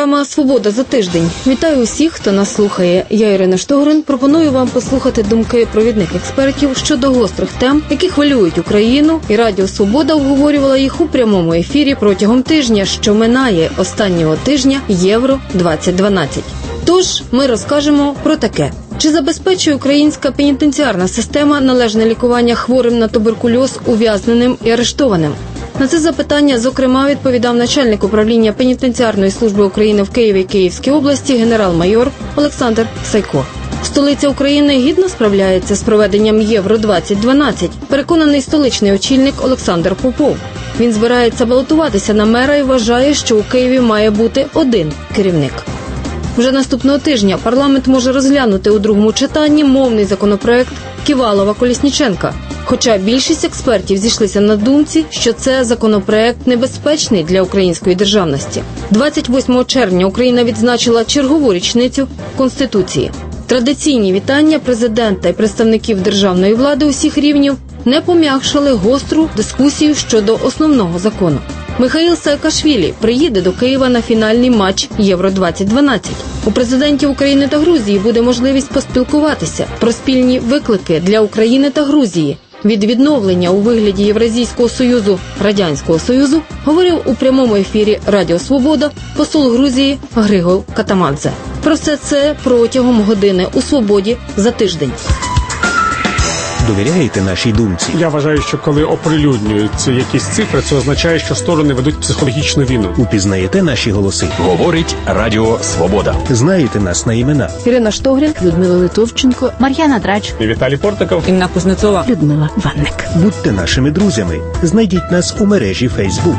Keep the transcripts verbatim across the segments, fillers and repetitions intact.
програма «Свобода за тиждень». Вітаю усіх, хто нас слухає. Я, Ірина Штогрин, пропоную вам послухати думки провідних експертів щодо гострих тем, які хвилюють Україну, і Радіо Свобода обговорювала їх у прямому ефірі протягом тижня, що минає останнього тижня Євро двадцять дванадцять. Тож, ми розкажемо про таке. Чи забезпечує українська пенітенціарна система належне лікування хворим на туберкульоз, ув'язненим і арештованим? На це запитання, зокрема, відповідав начальник управління пенітенціарної служби України в Києві і Київській області генерал-майор Олександр Сайко. Столиця України гідно справляється з проведенням Євро двадцять дванадцять, переконаний столичний очільник Олександр Попов. Він збирається балотуватися на мера і вважає, що у Києві має бути один керівник. Вже наступного тижня парламент може розглянути у другому читанні мовний законопроект Ківалова-Колісніченка. Хоча більшість експертів зійшлися на думці, що це законопроект небезпечний для української державності. двадцять восьмого червня Україна відзначила чергову річницю Конституції. Традиційні вітання президента і представників державної влади усіх рівнів не пом'якшили гостру дискусію щодо основного закону. Михаїл Саакашвілі приїде до Києва на фінальний матч Євро двадцять дванадцять. У президентів України та Грузії буде можливість поспілкуватися про спільні виклики для України та Грузії. Від відновлення у вигляді Євразійського Союзу Радянського Союзу говорив у прямому ефірі Радіо Свобода посол Грузії Григол Катамадзе. Про все це протягом години у «Свободі» за тиждень. Довіряєте нашій думці? Я вважаю, що коли оприлюднюються якісь цифри, це означає, що сторони ведуть психологічну війну. Упізнаєте наші голоси? Говорить Радіо Свобода. Знаєте нас на імена? Ірина Штогрин, Людмила Литовченко, Мар'яна Драч, Віталій Портиков, Інна Кузнецова, Людмила Ванник. Будьте нашими друзями. Знайдіть нас у мережі Facebook.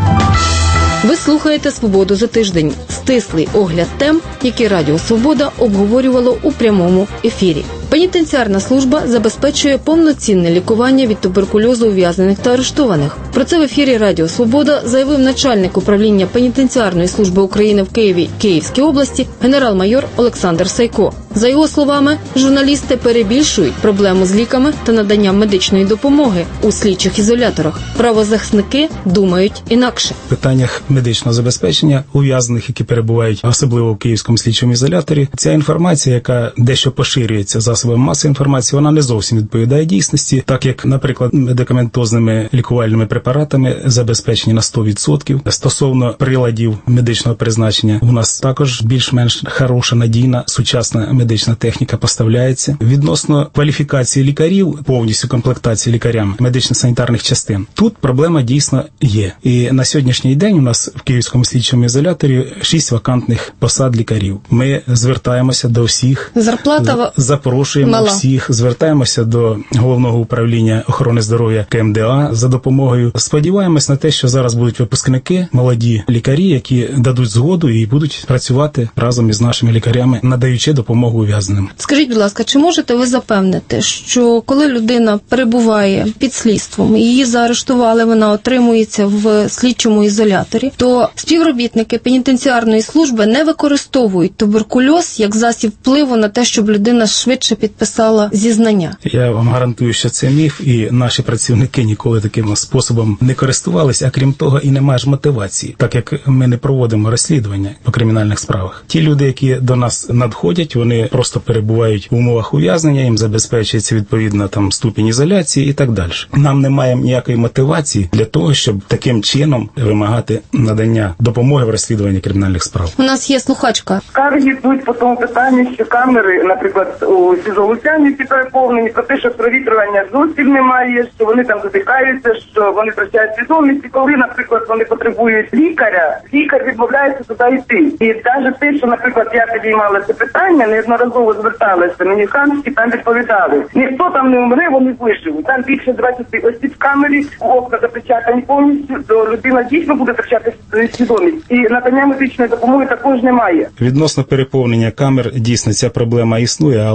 Ви слухаєте «Свободу за тиждень» – стислий огляд тем, які Радіо Свобода обговорювало у прямому ефірі. Пенітенціарна служба забезпечує повноцінне лікування від туберкульозу ув'язнених та арештованих. Про це в ефірі Радіо Свобода заявив начальник управління пенітенціарної служби України в Києві і Київській області генерал-майор Олександр Сайко. За його словами, журналісти перебільшують проблему з ліками та наданням медичної допомоги у слідчих ізоляторах. Правозахисники думають інакше. В питаннях медичного забезпечення ув'язнених, які перебувають особливо в Київському слідчому ізоляторі, ця інформація, яка дещо поширюється засобами масової інформації, вона не зовсім відповідає дійсності, так як, наприклад, медикаментозними лікувальними препаратами забезпечені на сто відсотків. Стосовно приладів медичного призначення, у нас також більш-менш хороша, надійна, сучасна медична техніка поставляється. Відносно кваліфікації лікарів, повністю комплектації лікарям медично-санітарних частин, тут проблема дійсно є. І на сьогоднішній день у нас в Київському слідчому ізоляторі шість вакантних посад лікарів. Ми звертаємося до всіх. Зарплата запрошуємо мала. всіх, звертаємося до Головного управління охорони здоров'я Ка Ем Де А за допомогою. Сподіваємось на те, що зараз будуть випускники, молоді лікарі, які дадуть згоду і будуть працювати разом із нашими лікарями, надаючи допомогу ув'язненим. Скажіть, будь ласка, чи можете ви запевнити, що коли людина перебуває під слідством і її заарештували, вона отримується в слідчому ізоляторі, то співробітники пенітенціарної служби не використовують туберкульоз як засіб впливу на те, щоб людина швидше підписала зізнання? Я вам гарантую, що це міф, і наші працівники ніколи таким способом не користувалися, а крім того, і немає ж мотивації, так як ми не проводимо розслідування по кримінальних справах. Ті люди, які до нас надходять, вони просто перебувають в умовах ув'язнення, їм забезпечується відповідно там ступінь ізоляції і так далі. Нам немає ніякої мотивації для того, щоб таким чином вимагати надання допомоги в розслідуванні кримінальних справ. У нас є слухачка. Скарги йдуть по тому питанню, що камери, наприклад, у СІЗО Луцянівці переповнені, про те, що провітрювання зовсім немає, що вони там задихаються, що вони втрачають свідомість. І коли, наприклад, вони потребують лікаря, лікар відмовляється туди йти. І навіть те, що, наприклад, я підіймала це питання, неодноразово зверталася, мені в Кам'янській там відповідали. Ніхто там не умре, вони виживуть. Там більше двадцять осіб в камері, окна запечатані повністю, то людина дійсно буде втрачати свідомість. І надання медичної допомоги також немає. Відносно переповнення камер, дійсно, ця проблема існує, але якщо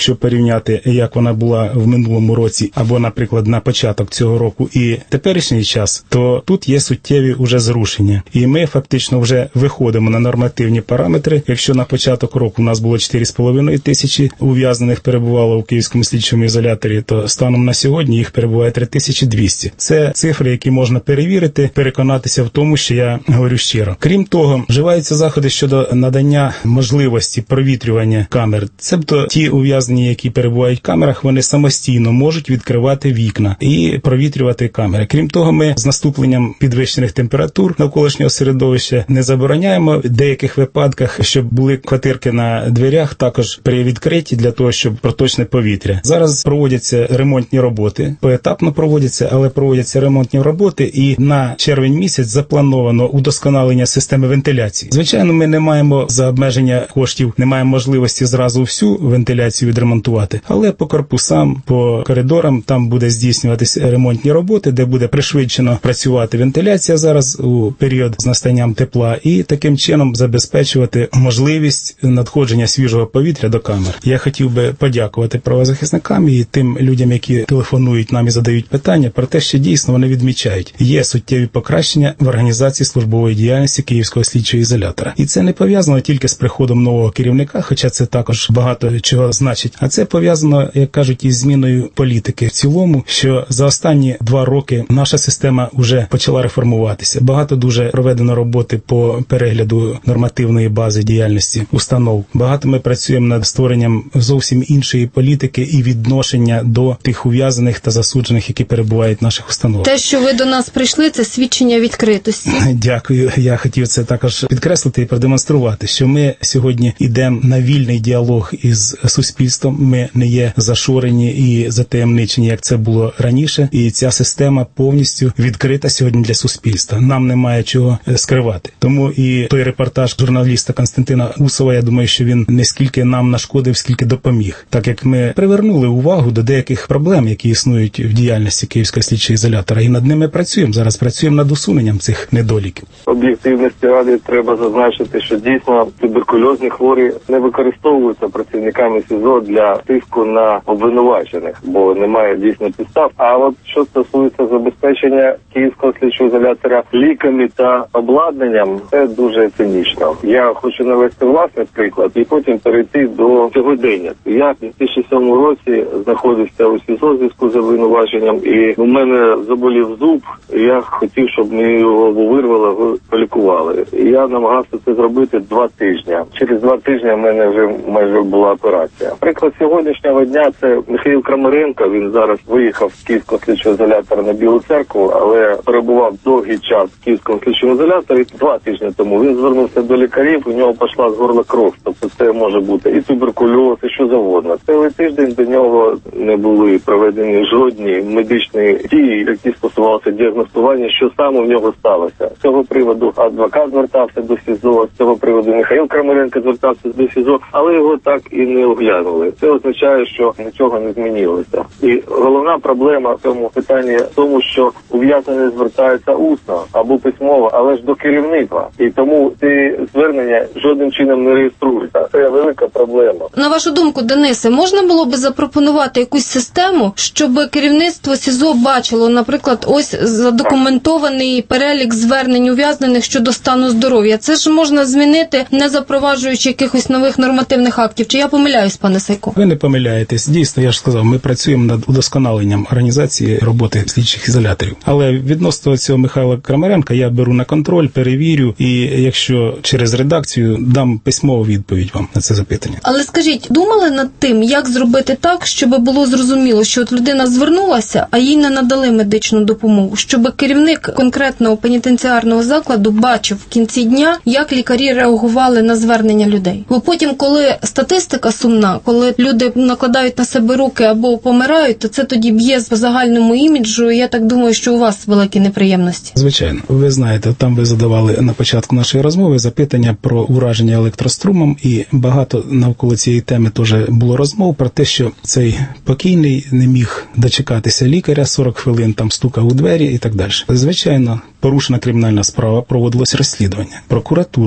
якщо порівняти, як вона була в минулому році, або, наприклад, на початок цього року і теперішній час, то тут є суттєві уже зрушення. І ми фактично вже виходимо на нормативні параметри. Якщо на початок року у нас було чотири з половиною тисячі ув'язнених перебувало у Київському слідчому ізоляторі, то станом на сьогодні їх перебуває три тисячі двісті. Це цифри, які можна перевірити, переконатися в тому, що я говорю щиро. Крім того, вживаються заходи щодо надання можливості провітрювання камер. Цебто ті ув'язнені, які перебувають в камерах, вони самостійно можуть відкривати вікна і провітрювати камери. Крім того, ми з наступленням підвищених температур навколишнього середовища не забороняємо в деяких випадках, щоб були квартирки на дверях, також при відкритті для того, щоб проточне повітря. Зараз проводяться ремонтні роботи, поетапно проводяться, але проводяться ремонтні роботи, і на червень місяць заплановано удосконалення системи вентиляції. Звичайно, ми не маємо за обмеження коштів, не маємо можливості зразу всю вентиляцію відремонтувати, але по корпусам, по коридорам там буде здійснюватися ремонтні роботи, де буде пришвидшено працювати вентиляція зараз у період з настанням тепла, і таким чином забезпечувати можливість надходження свіжого повітря до камер. Я хотів би подякувати правозахисникам і тим людям, які телефонують нам і задають питання, про те, що дійсно вони відмічають. Є суттєві покращення в організації службової діяльності Київського слідчого ізолятора. І це не пов'язано тільки з приходом нового керівника, хоча це також багато чого значить, а це пов'язано, як кажуть, із зміною політики в цілому, що за останні два роки наша система вже почала реформуватися. Багато дуже проведено роботи по перегляду нормативної бази діяльності установ. Багато ми працюємо над створенням зовсім іншої політики і відношення до тих ув'язаних та засуджених, які перебувають в наших установах. Те, що ви до нас прийшли, це свідчення відкритості. Дякую. Я хотів це також підкреслити і продемонструвати, що ми сьогодні йдемо на вільний діалог із суспільством. Ми не є зашорені і затаємничені, як це було раніше. І ця система повністю відкрита сьогодні для суспільства. Нам немає чого скривати. Тому і той репортаж журналіста Константина Усова, я думаю, що він не скільки нам нашкодив, скільки допоміг. Так як ми привернули увагу до деяких проблем, які існують в діяльності Київського слідчого ізолятора, і над ними працюємо. Зараз працюємо над усуненням цих недоліків. Об'єктивності ради треба зазначити, що дійсно туберкульозні хворі не використовуються працівниками СІЗО для тиску на обвинувачених, бо немає дійсно підстав. А от що стосується забезпечення Київського слідчого ізолятора ліками та обладнанням, це дуже цинічно. Я хочу навести власний приклад і потім перейти до сьогодення. Я в дві тисячі сьомому році знаходився у СІЗО в зв'язку з обвинуваченням, і у мене заболів зуб, і я хотів, щоб мені його вирвали, полікували. І я намагався це зробити два тижні. Через два тижні в мене вже майже була операція. Приклад сьогоднішнього дня – це Михайло Крамаренко. Він зараз виїхав з Київського слідчого ізолятора на Білу Церкву, але перебував довгий час в Київському слідчому ізоляторі. Два тижні тому він звернувся до лікарів, у нього пішла з горла кров. Тобто це може бути і туберкульоз, і що завгодно. Цілий тиждень до нього не були проведені жодні медичні дії, які стосувалися діагностування, що саме в нього сталося. З цього приводу адвокат звертався до СІЗО, з цього приводу Михайло Крамаренко звертався до СІЗО, але його так і не оглянули. Це означає, що нічого не змінилося. І головна проблема в цьому питанні в тому, що ув'язнені звертаються усно або письмово, але ж до керівництва. І тому ці звернення жодним чином не реєструються. Це велика проблема. На вашу думку, Денисе, можна було би запропонувати якусь систему, щоб керівництво СІЗО бачило, наприклад, ось задокументований перелік звернень ув'язнених щодо стану здоров'я. Це ж можна змінити, не запроваджуючи якихось нових нормативних актів. Чи я помиляюсь, пане Сайко? Ви не помиляєтесь. Дійсно, я ж сказав, ми працюємо над удосконаленням організації роботи слідчих ізоляторів. Але відносно цього Михайла Крамаренка я беру на контроль, перевірю, і якщо через редакцію дам письмову відповідь вам на це запитання. Але скажіть, думали над тим, як зробити так, щоб було зрозуміло, що от людина звернулася, а їй не надали медичну допомогу, щоб керівник конкретного пенітенціарного закладу бачив в кінці дня, як лікарі реагували на звернення людей. Бо потім, коли статистика сумна, коли люди накладають на себе руки або помирають, то це тоді б'є по загальному іміджу, і я так думаю, що у вас великі неприємності. Звичайно. Ви знаєте, там ви задавали на початку нашої розмови запитання про ураження електрострумом, і багато навколо цієї теми теж було розмов про те, що цей покійний не міг дочекатися лікаря, сорок хвилин там стукав у двері і так далі. Звичайно, порушена кримінальна справа, проводилось розслідування прокуратурою,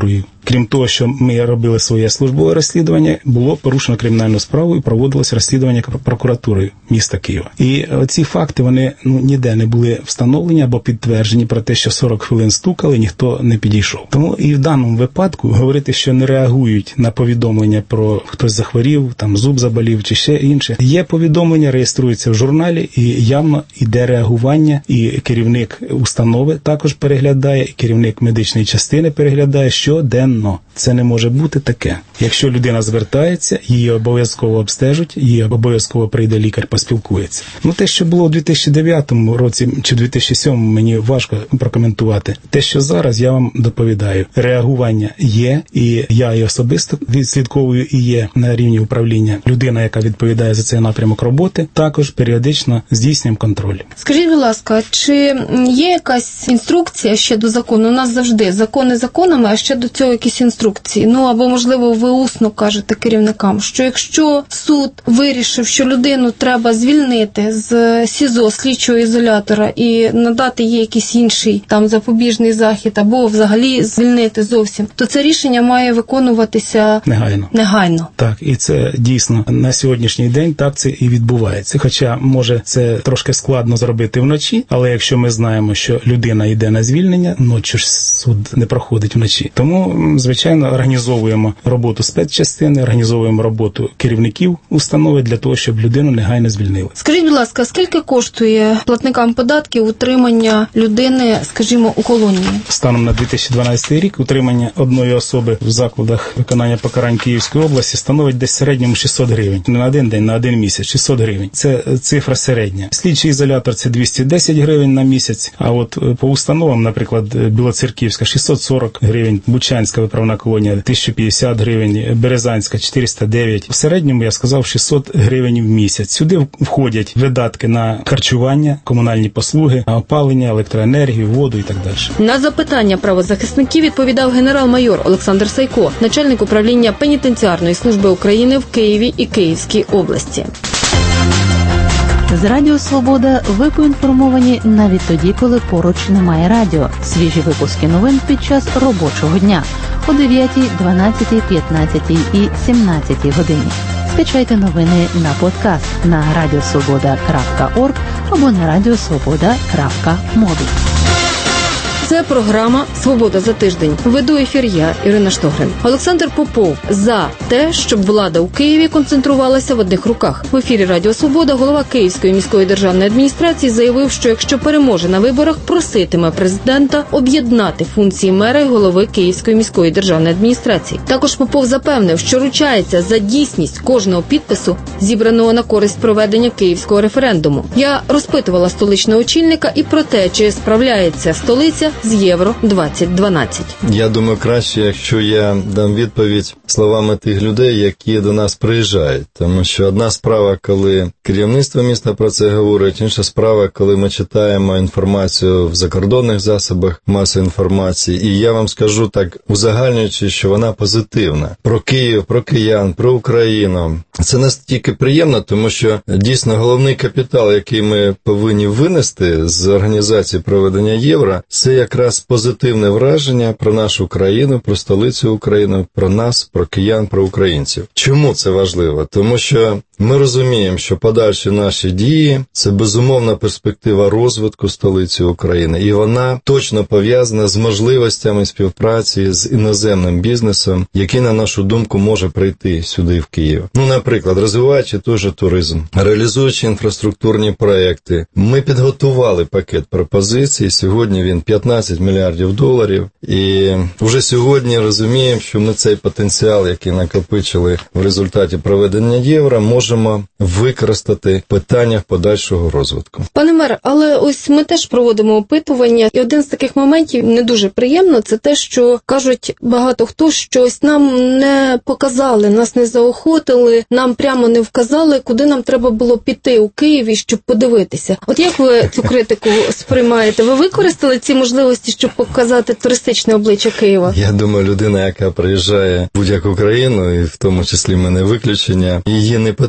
Крім того, що ми робили своє службове розслідування, було порушено кримінальну справу і проводилось розслідування прокуратури міста Києва. І ці факти, вони ну, ніде не були встановлені або підтверджені про те, що сорок хвилин стукали, ніхто не підійшов. Тому і в даному випадку говорити, що не реагують на повідомлення про хтось захворів, там зуб заболів чи ще інше. Є повідомлення, реєструється в журналі і явно йде реагування, і керівник установи також переглядає, і керівник медичної частини переглядає щоденно. Це не може бути таке. Якщо людина звертається, її обов'язково обстежать, її обов'язково прийде лікар, поспілкується. Ну, те, що було у дві тисячі дев'ятому році чи дві тисячі сьомому, мені важко прокоментувати. Те, що зараз, я вам доповідаю. Реагування є, і я і особисто відслідковую, і є на рівні управління. Людина, яка відповідає за цей напрямок роботи, також періодично здійснюємо контроль. Скажіть, будь ласка, чи є якась інструкція ще до закону? У нас завжди закони законами, а ще до цього якісь інструкції. Ну, або, можливо, ви усно кажете керівникам, що якщо суд вирішив, що людину треба звільнити з СІЗО, слідчого ізолятора, і надати їй якийсь інший там запобіжний захід, або взагалі звільнити зовсім, то це рішення має виконуватися негайно. негайно. Так, і це дійсно на сьогоднішній день так це і відбувається. Хоча, може, це трошки складно зробити вночі, але якщо ми знаємо, що людина йде на звільнення, ночі ж суд не проходить вночі. Тому, звичайно, організовуємо роботу спецчастини, організовуємо роботу керівників установи для того, щоб людину негайно звільнили. Скажіть, будь ласка, скільки коштує платникам податків утримання людини, скажімо, у колонії? Станом на дві тисячі дванадцятий рік утримання одної особи в закладах виконання покарань Київської області становить десь в середньому шістсот гривень. Не на один день, на один місяць, шістсот гривень. Це цифра середня. Слідчий ізолятор – це двісті десять гривень на місяць, а от по установам, наприклад, Білоцерківська – шістсот сорок гривень, Бучанська виправна колонія – тисяча п'ятдесят гривень, Березанська – чотириста дев'ять. В середньому, я сказав, шістсот гривень в місяць. Сюди входять видатки на харчування, комунальні послуги, опалення, електроенергію, воду і так далі. На запитання правозахисників відповідав генерал-майор Олександр Сайко, начальник управління пенітенціарної служби України в Києві і Київській області. З Радіо Свобода ви поінформовані навіть тоді, коли поруч немає радіо. Свіжі випуски новин під час робочого дня о дев'ятій, дванадцятій, п'ятнадцятій і сімнадцятій годині. Скачайте новини на подкаст на радіосвобода крапка орг або на радіосвобода крапка мобі. Це програма «Свобода за тиждень». Веду ефір я, Ірина Штогрин. Олександр Попов за те, щоб влада у Києві концентрувалася в одних руках. В ефірі Радіо Свобода голова Київської міської державної адміністрації заявив, що якщо переможе на виборах, проситиме президента об'єднати функції мера і голови Київської міської державної адміністрації. Також Попов запевнив, що ручається за дійсність кожного підпису, зібраного на користь проведення київського референдуму. Я розпитувала столичного очільника і про те, чи справляється столиця з Євро двадцять дванадцять. Я думаю, краще, якщо я дам відповідь словами тих людей, які до нас приїжджають. Тому що одна справа, коли керівництво міста про це говорить, інша справа, коли ми читаємо інформацію в закордонних засобах масової інформації. І я вам скажу так, узагальнюючи, що вона позитивна. Про Київ, про киян, про Україну. Це настільки приємно, тому що дійсно головний капітал, який ми повинні винести з організації проведення Євро, це якраз позитивне враження про нашу країну, про столицю України, про нас, про киян, про українців. Чому це важливо? Тому що ми розуміємо, що подальші наші дії – це безумовна перспектива розвитку столиці України. І вона точно пов'язана з можливостями співпраці з іноземним бізнесом, який, на нашу думку, може прийти сюди, в Київ. Ну, наприклад, розвиваючи той же туризм, реалізуючи інфраструктурні проекти. Ми підготували пакет пропозицій, сьогодні він п'ятнадцять мільярдів доларів. І вже сьогодні розуміємо, що ми цей потенціал, який накопичили в результаті проведення Євро, можемо використати в питаннях подальшого розвитку. Пане мер, але ось ми теж проводимо опитування, і один з таких моментів не дуже приємно, це те, що кажуть багато хто, що ось нам не показали, нас не заохотили, нам прямо не вказали, куди нам треба було піти у Києві, щоб подивитися. От як ви цю критику сприймаєте? Ви використали ці можливості, щоб показати туристичне обличчя Києва? Я думаю, людина, яка приїжджає в будь-яку країну, і в тому числі ми не виключення, її не потрібно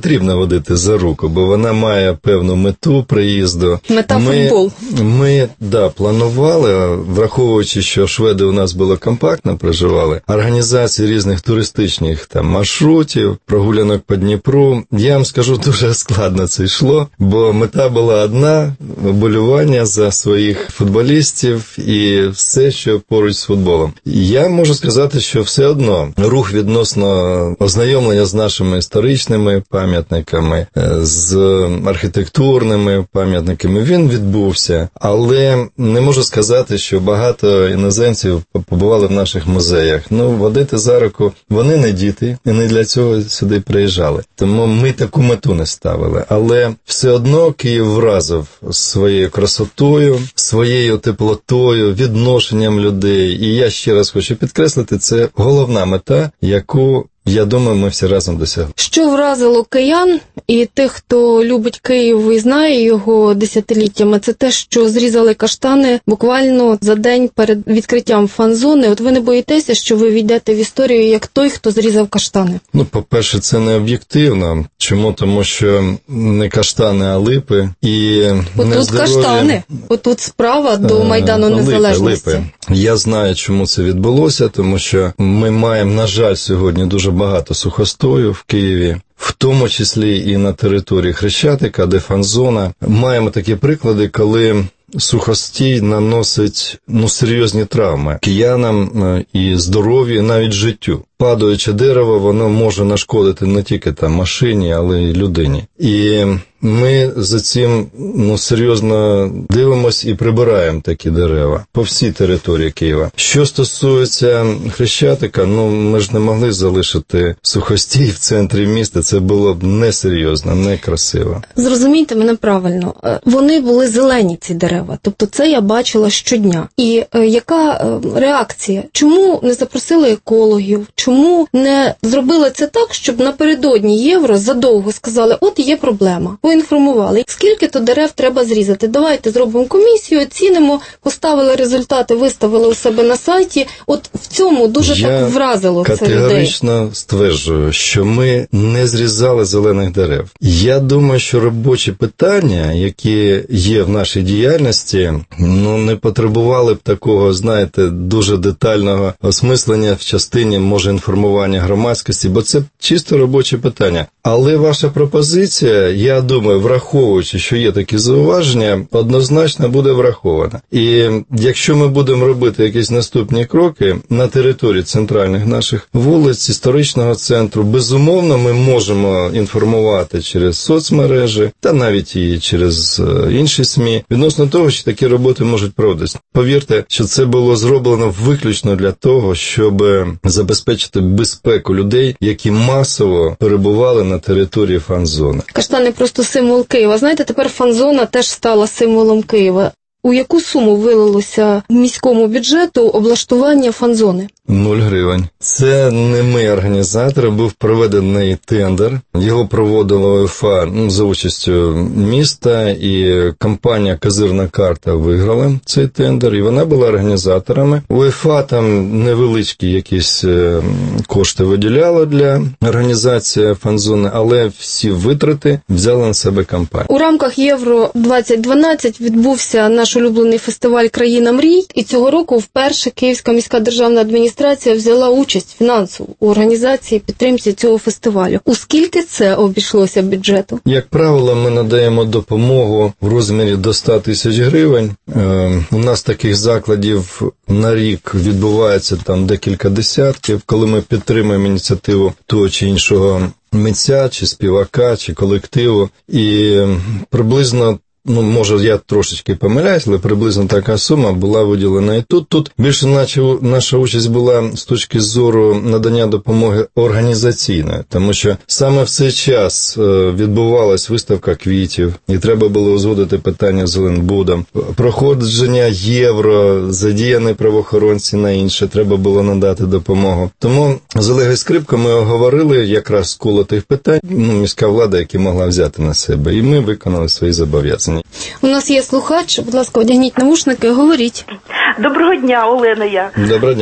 потрібно водити за руку, бо вона має певну мету приїзду. Мета ми, футбол. Ми, да, планували, враховуючи, що шведи у нас було компактно проживали, організації різних туристичних там маршрутів, прогулянок по Дніпру. Я вам скажу, дуже складно це йшло, бо мета була одна – вболівання за своїх футболістів і все, що поруч з футболом. Я можу сказати, що все одно рух відносно ознайомлення з нашими історичними пам'ятниками, з архітектурними пам'ятниками, він відбувся. Але не можу сказати, що багато іноземців побували в наших музеях. Ну, водити за руку, вони не діти, і не для цього сюди приїжджали. Тому ми таку мету не ставили. Але все одно Київ вразив своєю красотою, своєю теплотою, відношенням людей. І я ще раз хочу підкреслити, це головна мета, яку, я думаю, ми всі разом досягли. Що вразило киян і тих, хто любить Київ і знає його десятиліттями, це те, що зрізали каштани буквально за день перед відкриттям фан-зони. От ви не боїтеся, що ви війдете в історію як той, хто зрізав каштани? Ну, по-перше, це не об'єктивно. Чому? Тому що не каштани, а липи. І От тут нездорові... каштани. От тут справа до Майдану липи, Незалежності. Липи. Я знаю, чому це відбулося, тому що ми маємо, на жаль, сьогодні дуже багато сухостою в Києві, в тому числі і на території Хрещатика, де фан-зона. Маємо такі приклади, коли сухостій наносить, ну, серйозні травми киянам і здоров'ю, і навіть життю. Падаюче дерево, воно може нашкодити не тільки там машині, але й людині. І ми за цим, ну, серйозно дивимося і прибираємо такі дерева по всій території Києва. Що стосується Хрещатика, ну, ми ж не могли залишити сухостій в центрі міста. Це було б несерйозно, некрасиво. Зрозумійте мене правильно. Вони були зелені, ці дерева. Тобто це я бачила щодня. І е, яка реакція? Чому не запросили екологів? Чому не зробили це так, щоб напередодні Євро задовго сказали, от є проблема, поінформували, скільки то дерев треба зрізати, давайте зробимо комісію, оцінимо, поставили результати, виставили у себе на сайті. От в цьому дуже Я так вразило це людей. Я категорично стверджую, що ми не зрізали зелених дерев. Я думаю, що робочі питання, які є в нашій діяльності, ну, не потребували б такого, знаєте, дуже детального осмислення в частині, може, інформування громадськості, бо це чисто робочі питання. Але ваша пропозиція, я думаю, враховуючи, що є такі зауваження, однозначно буде врахована. І якщо ми будемо робити якісь наступні кроки на території центральних наших вулиць, історичного центру, безумовно, ми можемо інформувати через соцмережі, та навіть і через інші СМІ, відносно того, що такі роботи можуть проводитися. Повірте, що це було зроблено виключно для того, щоб забезпечити безпеку людей, які масово перебували на території фан-зони. Каштани просто символ Києва. Знаєте, тепер фан-зона теж стала символом Києва. У яку суму вилилося в міському бюджету облаштування фан-зони? Нуль гривень. Це не ми організатори, був проведений тендер. Його проводила УЄФА, ну, за участю міста, і компанія «Козирна карта» виграла цей тендер, і вона була організаторами. УЄФА там невеличкі якісь кошти виділяла для організації фан-зони, але всі витрати взяла на себе компанія. У рамках Євро двадцять дванадцять відбувся наш улюблений фестиваль «Країна мрій», і цього року вперше Київська міська державна адміністрація взяла участь фінансово у організації підтримці цього фестивалю. У скільки це обійшлося бюджету? Як правило, ми надаємо допомогу в розмірі до сто тисяч гривень. Е, у нас таких закладів на рік відбувається там декілька десятків, коли ми підтримуємо ініціативу того чи іншого митця, чи співака, чи колективу. І приблизно, ну, може, я трошечки помиляюсь, але приблизно така сума була виділена і тут. Тут більше наша, наша участь була з точки зору надання допомоги організаційної, тому що саме в цей час відбувалась виставка квітів, і треба було узгодити питання з Ленбудом. Проходження Євро, задіяні правоохоронці на інше, треба було надати допомогу. Тому з Олегою Скрипко ми оговорили якраз коло тих питань, ну, міська влада, які могла взяти на себе, і ми виконали свої зобов'язання. У нас є слухач, будь ласка, одягніть навушники, говоріть. Доброго дня, Олена я. Доброго дня.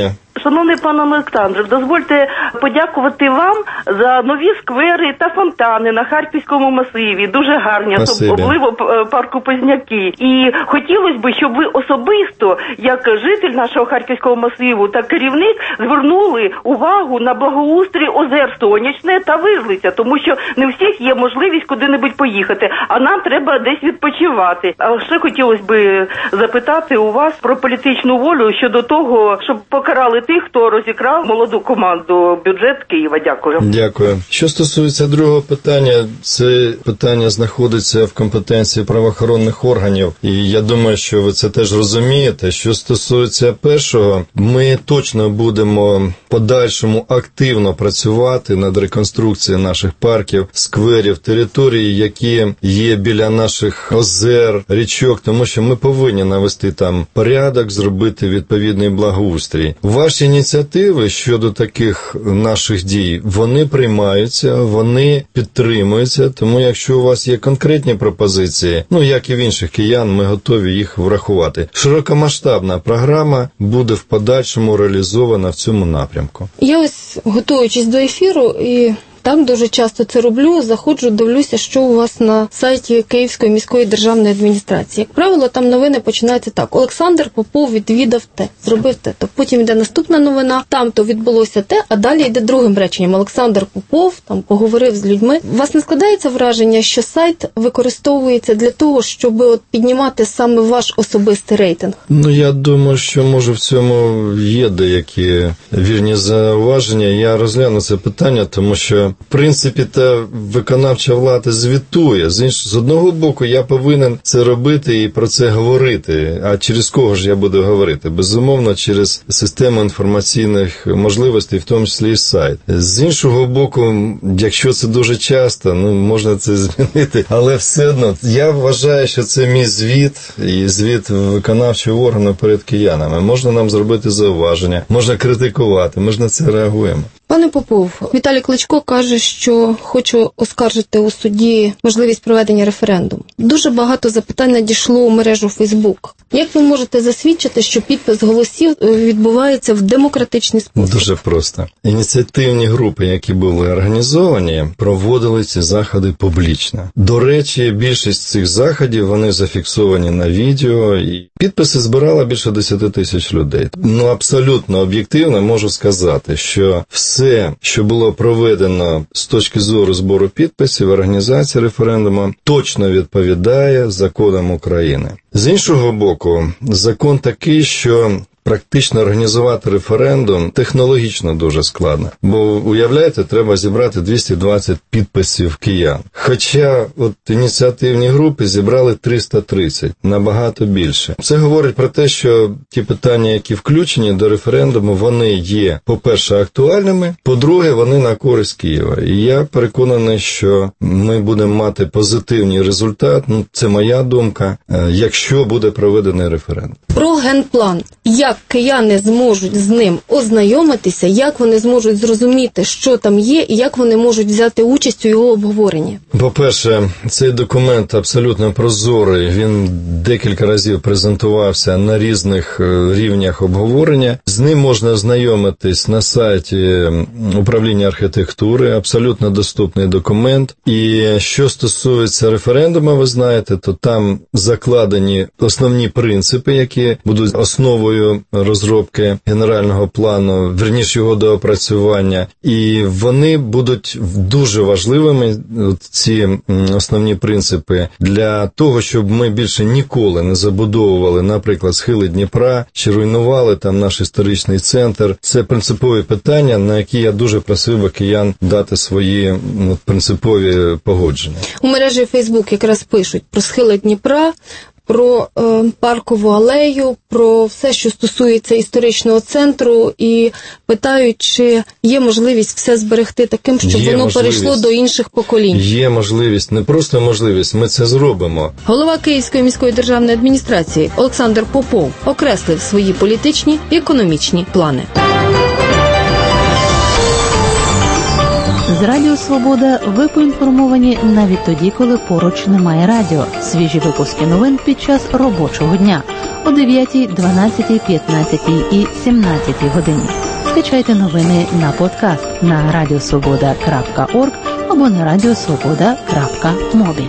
Шановний пан Олександр, дозвольте подякувати вам за нові сквери та фонтани на Харківському масиві. Дуже гарні, особливо парку Позняки. І хотілося б, щоб ви особисто, як житель нашого Харківського масиву та керівник, звернули увагу на благоустрій озер Сонячне та Вижлиця, тому що не у всіх є можливість куди-небудь поїхати, а нам треба десь відпочивати. А ще хотілося б запитати у вас про політичну волю щодо того, щоб покарали тих, хто розікрав молоду команду бюджет Києва. Дякую. Дякую. Що стосується другого питання, це питання знаходиться в компетенції правоохоронних органів, і я думаю, що ви це теж розумієте. Що стосується першого, ми точно будемо в подальшому активно працювати над реконструкцією наших парків, скверів, територій, які є біля наших озер, річок, тому що ми повинні навести там порядок, зробити відповідний благоустрій. Ваші ініціативи щодо таких наших дій, вони приймаються, вони підтримуються, тому якщо у вас є конкретні пропозиції, ну як і в інших киян, ми готові їх врахувати. Широкомасштабна програма буде в подальшому реалізована в цьому напрямку. Я ось, готуючись до ефіру, і там дуже часто це роблю, заходжу, дивлюся, що у вас на сайті Київської міської державної адміністрації. Як правило, там новини починаються так. Олександр Попов відвідав те, зробив те. То потім йде наступна новина, там то відбулося те, а далі йде другим реченням. Олександр Попов там поговорив з людьми. У вас не складається враження, що сайт використовується для того, щоб от піднімати саме ваш особистий рейтинг? Ну, я думаю, що, може, в цьому є деякі вірні зауваження. Я розгляну це питання, тому що в принципі, та виконавча влада звітує. З іншого, з одного боку, я повинен це робити і про це говорити. А через кого ж я буду говорити? Безумовно, через систему інформаційних можливостей, в тому числі і сайт. З іншого боку, якщо це дуже часто, ну, можна це змінити. Але все одно, я вважаю, що це мій звіт і звіт виконавчого органу перед киянами. Можна нам зробити зауваження, можна критикувати, ми ж на це реагуємо. Пане Попов, Віталій Кличко каже, що хочу оскаржити у суді можливість проведення референдуму. Дуже багато запитань надійшло у мережу Фейсбук. Як ви можете засвідчити, що підпис голосів відбувається в демократичний спосіб? Дуже просто. Ініціативні групи, які були організовані, проводили ці заходи публічно. До речі, більшість цих заходів, вони зафіксовані на відео, і підписи збирало більше десять тисяч людей. Ну, абсолютно об'єктивно можу сказати, що все, що було проведено з точки зору збору підписів, організації референдуму, точно відповідає законам України. З іншого боку, закон такий, що практично організувати референдум технологічно дуже складно. Бо, уявляєте, треба зібрати двісті двадцять підписів киян. Хоча от ініціативні групи зібрали триста тридцять, набагато більше. Це говорить про те, що ті питання, які включені до референдуму, вони є, по-перше, актуальними, по-друге, вони на користь Києва. І я переконаний, що ми будемо мати позитивний результат, ну, це моя думка, якщо буде проведений референдум. Про генплан. Як кияни зможуть з ним ознайомитися, як вони зможуть зрозуміти, що там є, і як вони можуть взяти участь у його обговоренні? По-перше, цей документ абсолютно прозорий, він декілька разів презентувався на різних рівнях обговорення. З ним можна ознайомитись на сайті управління архітектури, абсолютно доступний документ. І що стосується референдуму, ви знаєте, то там закладені основні принципи, які будуть основою розробки генерального плану, верніше його доопрацювання, і вони будуть дуже важливими, ці основні принципи, для того, щоб ми більше ніколи не забудовували, наприклад, схили Дніпра, чи руйнували там наш історичний центр. Це принципові питання, на які я дуже просив би киян дати свої ну, принципові погодження. У мережі Фейсбук якраз пишуть про схили Дніпра, про е, паркову алею, про все, що стосується історичного центру, і питають, чи є можливість все зберегти таким, щоб є воно перейшло до інших поколінь. Є можливість, не просто можливість, ми це зробимо. Голова Київської міської державної адміністрації Олександр Попов окреслив свої політичні і економічні плани. З Радіо Свобода ви поінформовані навіть тоді, коли поруч немає радіо. Свіжі випуски новин під час робочого дня о дев'ятій, дванадцятій, п'ятнадцятій і сімнадцятій годині. Скачайте новини на подкаст на радіосвобода крапка орг або на радіосвобода крапка мобі.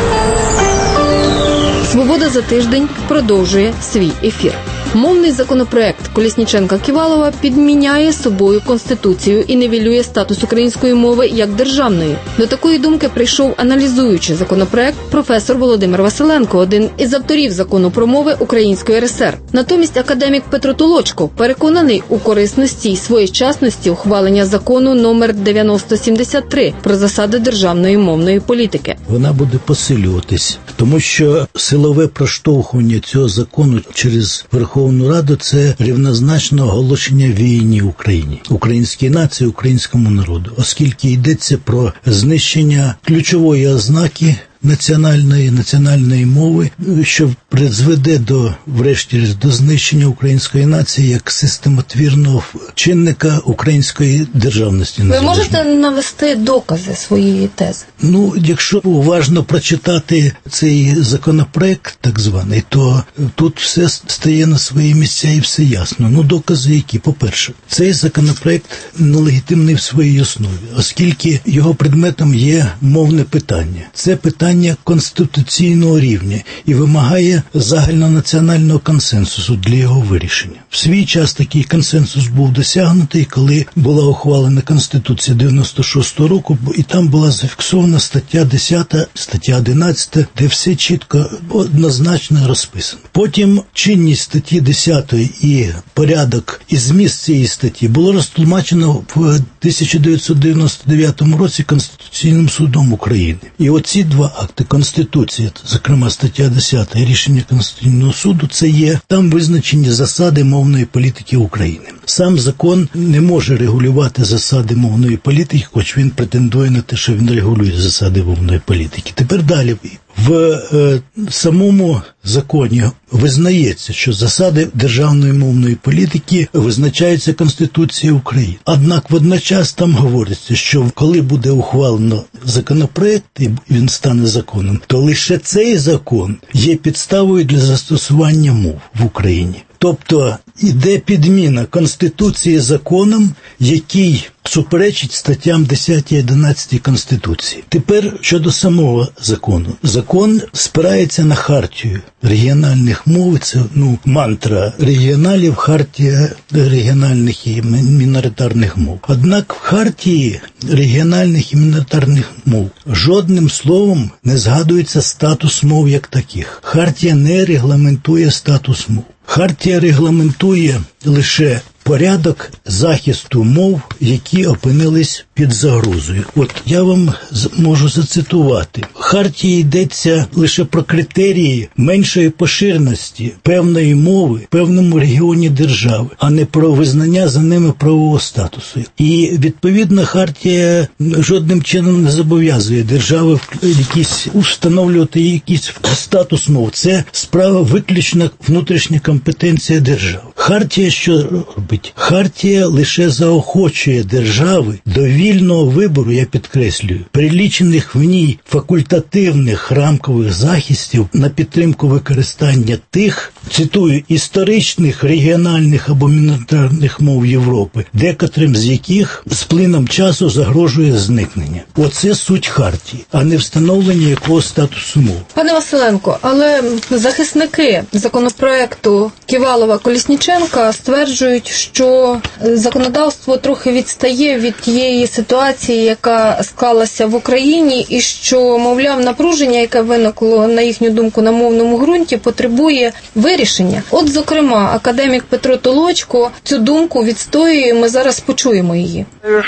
«Свобода за тиждень» продовжує свій ефір. Мовний законопроект Колесніченка-Ківалова підміняє собою Конституцію і нівелює статус української мови як державної. До такої думки прийшов, аналізуючи законопроект, професор Володимир Василенко, один із авторів закону про мови Української РСР. Натомість академік Петро Толочко переконаний у корисності і своєчасності ухвалення закону номер дев'яносто сімдесят три про засади державної мовної політики. Вона буде посилюватись, тому що силове проштовхування цього закону через Верховну Раду – це рівнозначно оголошення війни Україні, українській нації, українському народу, оскільки йдеться про знищення ключової ознаки національної національної мови, що призведе до, врешті, до знищення української нації як системотвірного чинника української державності. Ви можете навести докази своєї тези? Ну, якщо уважно прочитати цей законопроект, так званий, то тут все стає на свої місця і все ясно. Ну, докази які? По-перше, цей законопроект нелегітимний в своїй основі, оскільки його предметом є мовне питання. Це питання конституційного рівня і вимагає загальнонаціонального консенсусу для його вирішення. В свій час такий консенсус був досягнутий, коли була ухвалена Конституція дев'яносто шостого року, і там була зафіксована стаття десята, стаття одинадцята, де все чітко, однозначно розписано. Потім чинність статті десятої і порядок і зміст цієї статті було розтлумачено в тисяча дев'ятсот дев'яносто дев'ятому році Конституційним судом України. І оці два акти Конституції, зокрема стаття десята і рішення Конституційного суду, це є там визначені засади мовної політики України. Сам закон не може регулювати засади мовної політики, хоч він претендує на те, що він регулює засади мовної політики. Тепер далі. В е, самому законі визнається, що засади державної мовної політики визначаються Конституцією України. Однак водночас там говориться, що коли буде ухвалено законопроект і він стане законом, то лише цей закон є підставою для застосування мов в Україні. Тобто іде підміна Конституції законом, який суперечить статтям десятій і одинадцятій Конституції. Тепер щодо самого закону. Закон спирається на хартію регіональних мов, це ну, мантра регіоналів, хартія регіональних і міноритарних мов. Однак в хартії регіональних і міноритарних мов жодним словом не згадується статус мов як таких. Хартія не регламентує статус мов. Хартія регламентує лише порядок захисту мов, які опинились під загрозою. От я вам можу зацитувати. В хартії йдеться лише про критерії меншої поширеності певної мови в певному регіоні держави, а не про визнання за ними правового статусу. І відповідно хартія жодним чином не зобов'язує держави якісь встановлювати якийсь статус мов. Це справа виключно внутрішня компетенція держави. Хартія що робить? Хартія лише заохочує держави до вільного вибору, я підкреслюю, прилічених в ній факультативних рамкових захистів на підтримку використання тих, цитую, історичних, регіональних або міноритарних мов Європи, декотрим з яких з плином часу загрожує зникнення. Оце суть хартії, а не встановлення якого статусу мов. Пане Василенко, але захисники законопроекту Ківалова-Колесніченка стверджують, що законодавство трохи відстає від тієї ситуації, яка склалася в Україні, і що, мовляв, напруження, яке виникло, на їхню думку, на мовному ґрунті, потребує вирішення. От, зокрема, академік Петро Толочко цю думку відстоює, ми зараз почуємо її.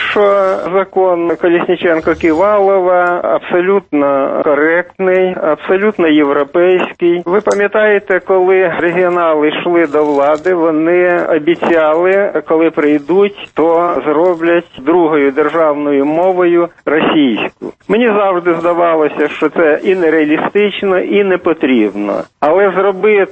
Що закон Колесніченка-Ківалова абсолютно коректний, абсолютно європейський. Ви пам'ятаєте, коли регіонали йшли до влади, вони обіцяли, коли прийдуть, то зроблять другою державною мовою російську. Мені завжди здавалося, що це і нереалістично, і не потрібно. Але зробити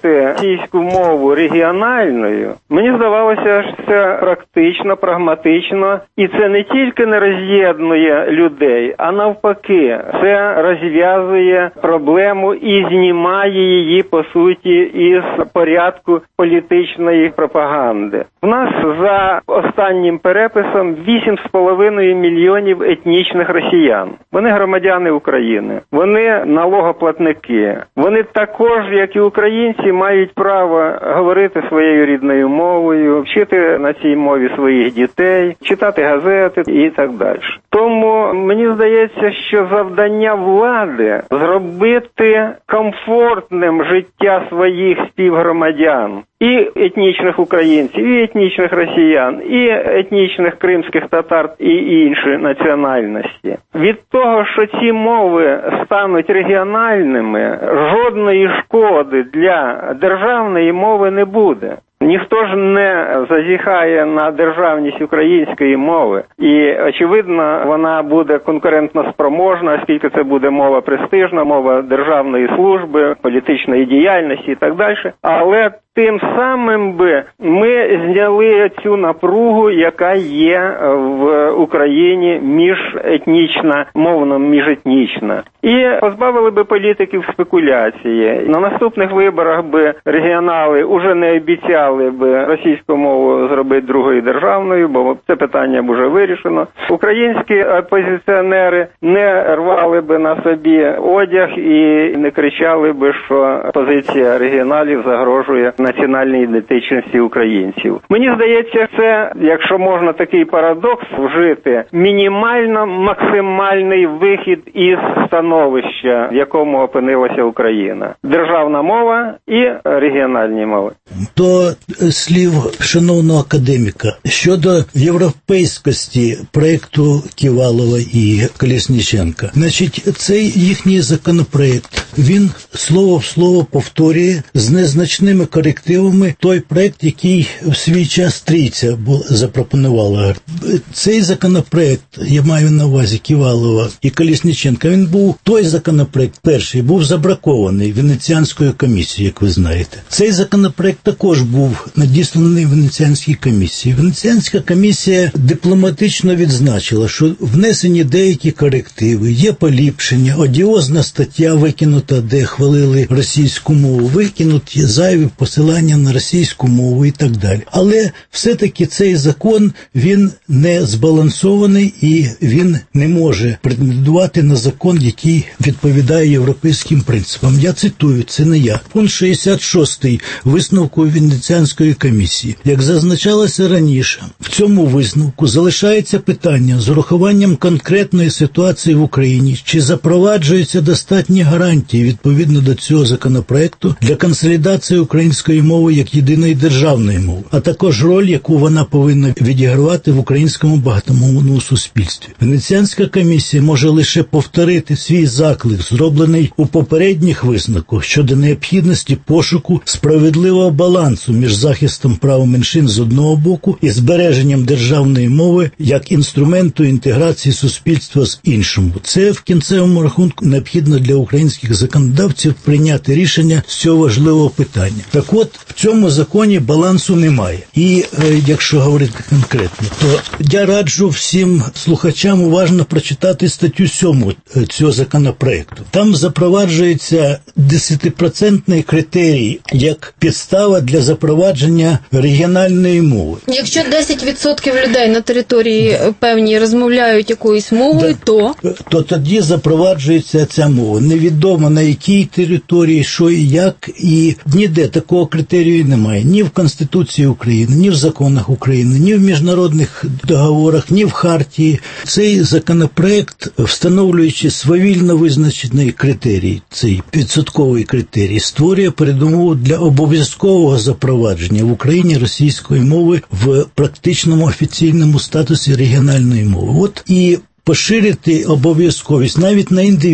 російську мову регіональною, мені здавалося, що це практично, прагматично, і це не тільки не роз'єднує людей, а навпаки, це розв'язує проблему і знімає її, по суті, із порядку політичної пропаганди. У нас за останнім переписом вісім з половиною мільйонів етнічних росіян. Вони громадяни України, вони налогоплатники. Вони також, як і українці, мають право говорити своєю рідною мовою, вчити на цій мові своїх дітей, читати газети і так далі. Тому мені здається, що завдання влади зробити комфортним життя своїх співгромадян, і етнічних українців, і етнічних росіян, і етнічних кримських татар, і інші національності. Від того, що ці мови стануть регіональними, жодної шкоди для державної мови не буде. Ніхто ж не зазіхає на державність української мови. І, очевидно, вона буде конкурентно спроможна, оскільки це буде мова престижна, мова державної служби, політичної діяльності і так далі. Але тим самим би ми зняли цю напругу, яка є в Україні міжетнічна, мовно міжетнічна. І позбавили би політиків спекуляції. На наступних виборах би регіонали уже не обіцяли би російську мову зробити другою державною, бо це питання б уже вирішено. Українські опозиціонери не рвали би на собі одяг і не кричали би, що позиція регіоналів загрожує національній ідентичності українців. Мені здається, це, якщо можна такий парадокс вжити, мінімально максимальний вихід із становища, в якому опинилася Україна. Державна мова і регіональні мови. До слів шановного академіка щодо європейськості проєкту Ківалова і Колесніченка. Значить, цей їхній законопроєкт, він слово в слово повторює з незначними корективами той проєкт, який в свій час Трійця запропонувала. Цей законопроєкт, я маю на увазі Ківалова і Колесніченка, він був, той законопроєкт перший, був забракований Венеціанською комісією, як ви знаєте. Цей законопроєкт також був надісланий Венеціанській комісії. Венеціанська комісія дипломатично відзначила, що внесені деякі корективи, є поліпшення, одіозна стаття викинута, де хвалили російську мову, викинуті зайві посилання на російську мову і так далі. Але все-таки цей закон, він не збалансований і він не може претендувати на закон, який відповідає європейським принципам. Я цитую, це не я. Пункт шістдесят шість висновку Венеціанської комісії. Як зазначалося раніше, в цьому висновку залишається питання з урахуванням конкретної ситуації в Україні, чи запроваджуються достатні гарантії відповідно до цього законопроекту для консолідації української мови як єдиної державної мови, а також роль, яку вона повинна відігравати в українському багатомовному суспільстві. Венеціанська комісія може лише повторити свій заклик, зроблений у попередніх висновках щодо необхідності пошуку справедливого балансу між захистом прав меншин з одного боку і збереженням державної мови як інструменту інтеграції суспільства з іншого. Це в кінцевому рахунку необхідно для українських законодавців прийняти рішення з цього важливого питання. Так от, в цьому законі балансу немає. І е, якщо говорити конкретно, то я раджу всім слухачам уважно прочитати статтю сьому цього законопроекту. Там запроваджується десятипроцентний критерій як підстава для запровадження регіональної мови. Якщо десять відсотків людей на території певній розмовляють якоюсь мовою, да. то... То тоді запроваджується ця мова. Невідомо на якій території, що і як, і ніде такого критерію немає. Ні в Конституції України, ні в законах України, ні в міжнародних договорах, ні в Хартії. Цей законопроект, встановлюючи свавільно визначений критерій, цей відсотковий критерій, створює передумову для обов'язкового запровадження в Україні російської мови в практичному офіційному статусі регіональної мови. От і поширити обов'язковість навіть на індивідів.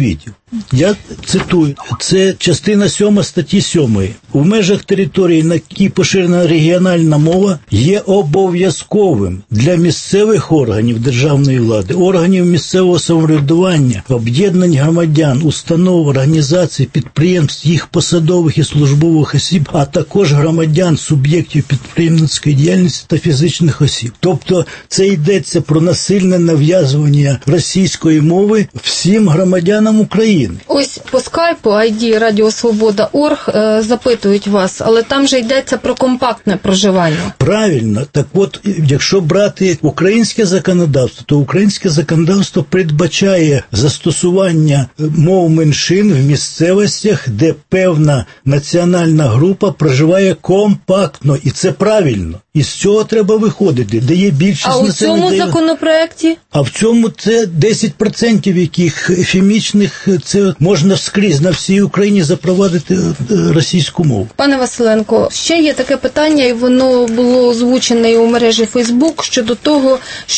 Я цитую, це частина сьома статті сьомої. У межах території, на якій поширена регіональна мова, є обов'язковим для місцевих органів державної влади, органів місцевого самоврядування, об'єднань громадян, установ, організацій, підприємств, їх посадових і службових осіб, а також громадян, суб'єктів підприємницької діяльності та фізичних осіб. Тобто це йдеться про насильне нав'язування російської мови всім громадянам України. Ось по скайпу ай ді Радіо Свобода точка орг е, запитують вас, але там же йдеться про компактне проживання. Правильно. Так от, якщо брати українське законодавство, то українське законодавство передбачає застосування мов меншин в місцевостях, де певна національна група проживає компактно. І це правильно. І з цього треба виходити, де є більшість населення. А у цьому де... законопроекті? А в цьому це десять відсотків, яких ефемічних, це можна вскрізь на всій Україні запровадити російську мову. Пане Василенко, ще є таке питання, і воно було озвучене і у мережі Фейсбук, щодо того,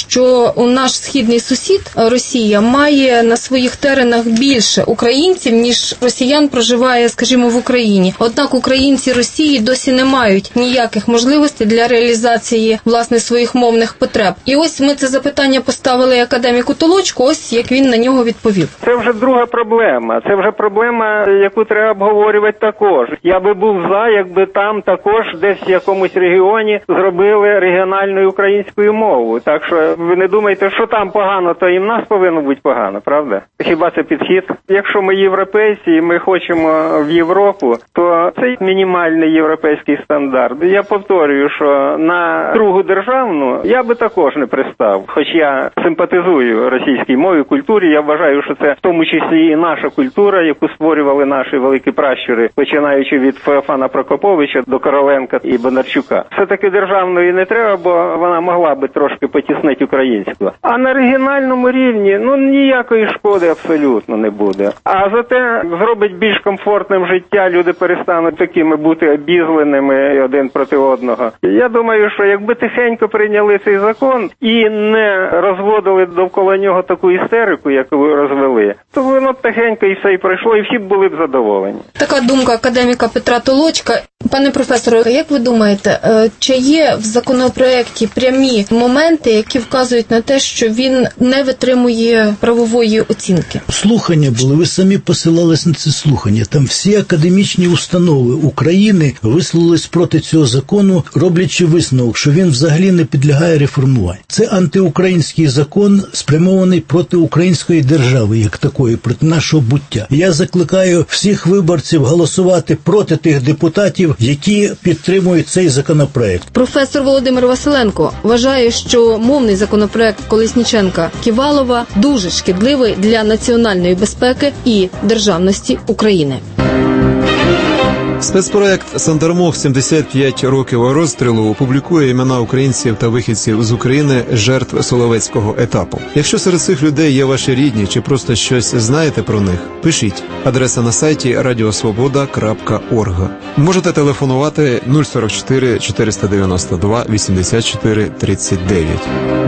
що у наш східний сусід, Росія, має на своїх теренах більше українців, ніж росіян проживає, скажімо, в Україні. Однак українці Росії досі не мають ніяких можливостей для реалізації, власне, своїх мовних потреб. І ось ми це запитання поставили академіку Толочку, ось як він на нього відповів. Це вже друга проблема. Це вже проблема, яку треба обговорювати також. Я би був за, якби там також десь в якомусь регіоні зробили регіональною українською мовою. Так що ви не думаєте, що там погано, то і в нас повинно бути погано, правда? Хіба це підхід? Якщо ми європейці і ми хочемо в Європу, то це мінімальний європейський стандарт. Я повторюю, що на другу державну я би також не пристав. Хоч я симпатизую російській мові, культурі, я вважаю, що це в тому числі і наша культура, яку створювали наші великі пращури, починаючи від Феофана Прокоповича до Короленка і Бондарчука. Все-таки державної не треба, бо вона могла би трошки потіснити українську. А на регіональному рівні, ну, ніякої шкоди абсолютно не буде. А зате зробить більш комфортним життя, люди перестануть такими бути обізленими один проти одного. Я думаю, що якби тихенько прийняли цей закон і не розводили довкола нього таку істерику, яку ви розвели, то воно б тихенько і все і пройшло, і всі б були б задоволені. Така думка академіка Петра Толочка. Пане професоре, як ви думаєте, чи є в законопроекті прямі моменти, які вказують на те, що він не витримує правової оцінки? Слухання були, ви самі посилались на це слухання. Там всі академічні установи України висловились проти цього закону, роблячи висновок, що він взагалі не підлягає реформуванню. Це антиукраїнський закон, спрямований проти української держави, як такої, проти нашого буття. Я закликаю всіх виборців голосувати проти тих депутатів, які підтримують цей законопроект. Професор Володимир Василенко вважає, що мовний законопроект Колесніченка-Ківалова дуже шкідливий для національної безпеки і державності України. Спецпроект «Сандермох. сімдесят п'ять років розстрілу» публікує імена українців та вихідців з України, жертв Соловецького етапу. Якщо серед цих людей є ваші рідні чи просто щось знаєте про них, пишіть. Адреса на сайті радіосвобода крапка орг. Можете телефонувати нуль сорок чотири чотириста дев'яносто два вісімдесят чотири тридцять дев'ять.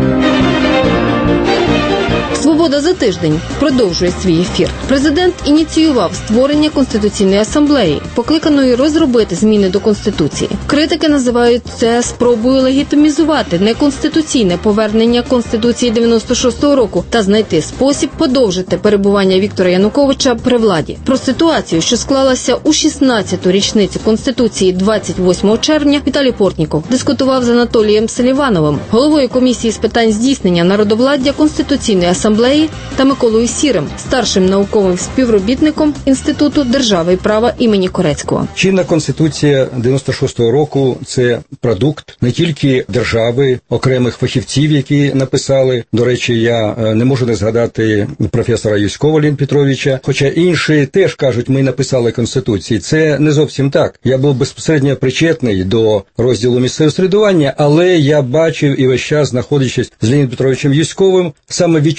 «Свобода за тиждень» продовжує свій ефір. Президент ініціював створення Конституційної асамблеї, покликаної розробити зміни до Конституції. Критики називають це спробою легітимізувати неконституційне повернення Конституції дев'яносто шостого року та знайти спосіб подовжити перебування Віктора Януковича при владі. Про ситуацію, що склалася у шістнадцяту річницю Конституції двадцять восьмого червня, Віталій Портніков дискутував з Анатолієм Селівановим, головою комісії з питань здійснення народовладдя Конституційної асамблеї, та Миколою Сірим, старшим науковим співробітником Інституту держави і права імені Корецького. Чинна Конституція дев'яносто шостого року – це продукт не тільки держави, окремих фахівців, які написали. До речі, я не можу не згадати професора Юськова Леоніда Петровича, хоча інші теж кажуть, ми написали Конституції. Це не зовсім так. Я був безпосередньо причетний до розділу місцевого самоврядування, але я бачив і весь час, знаходячись з Леонідом Петровичем Юськовим, саме відчував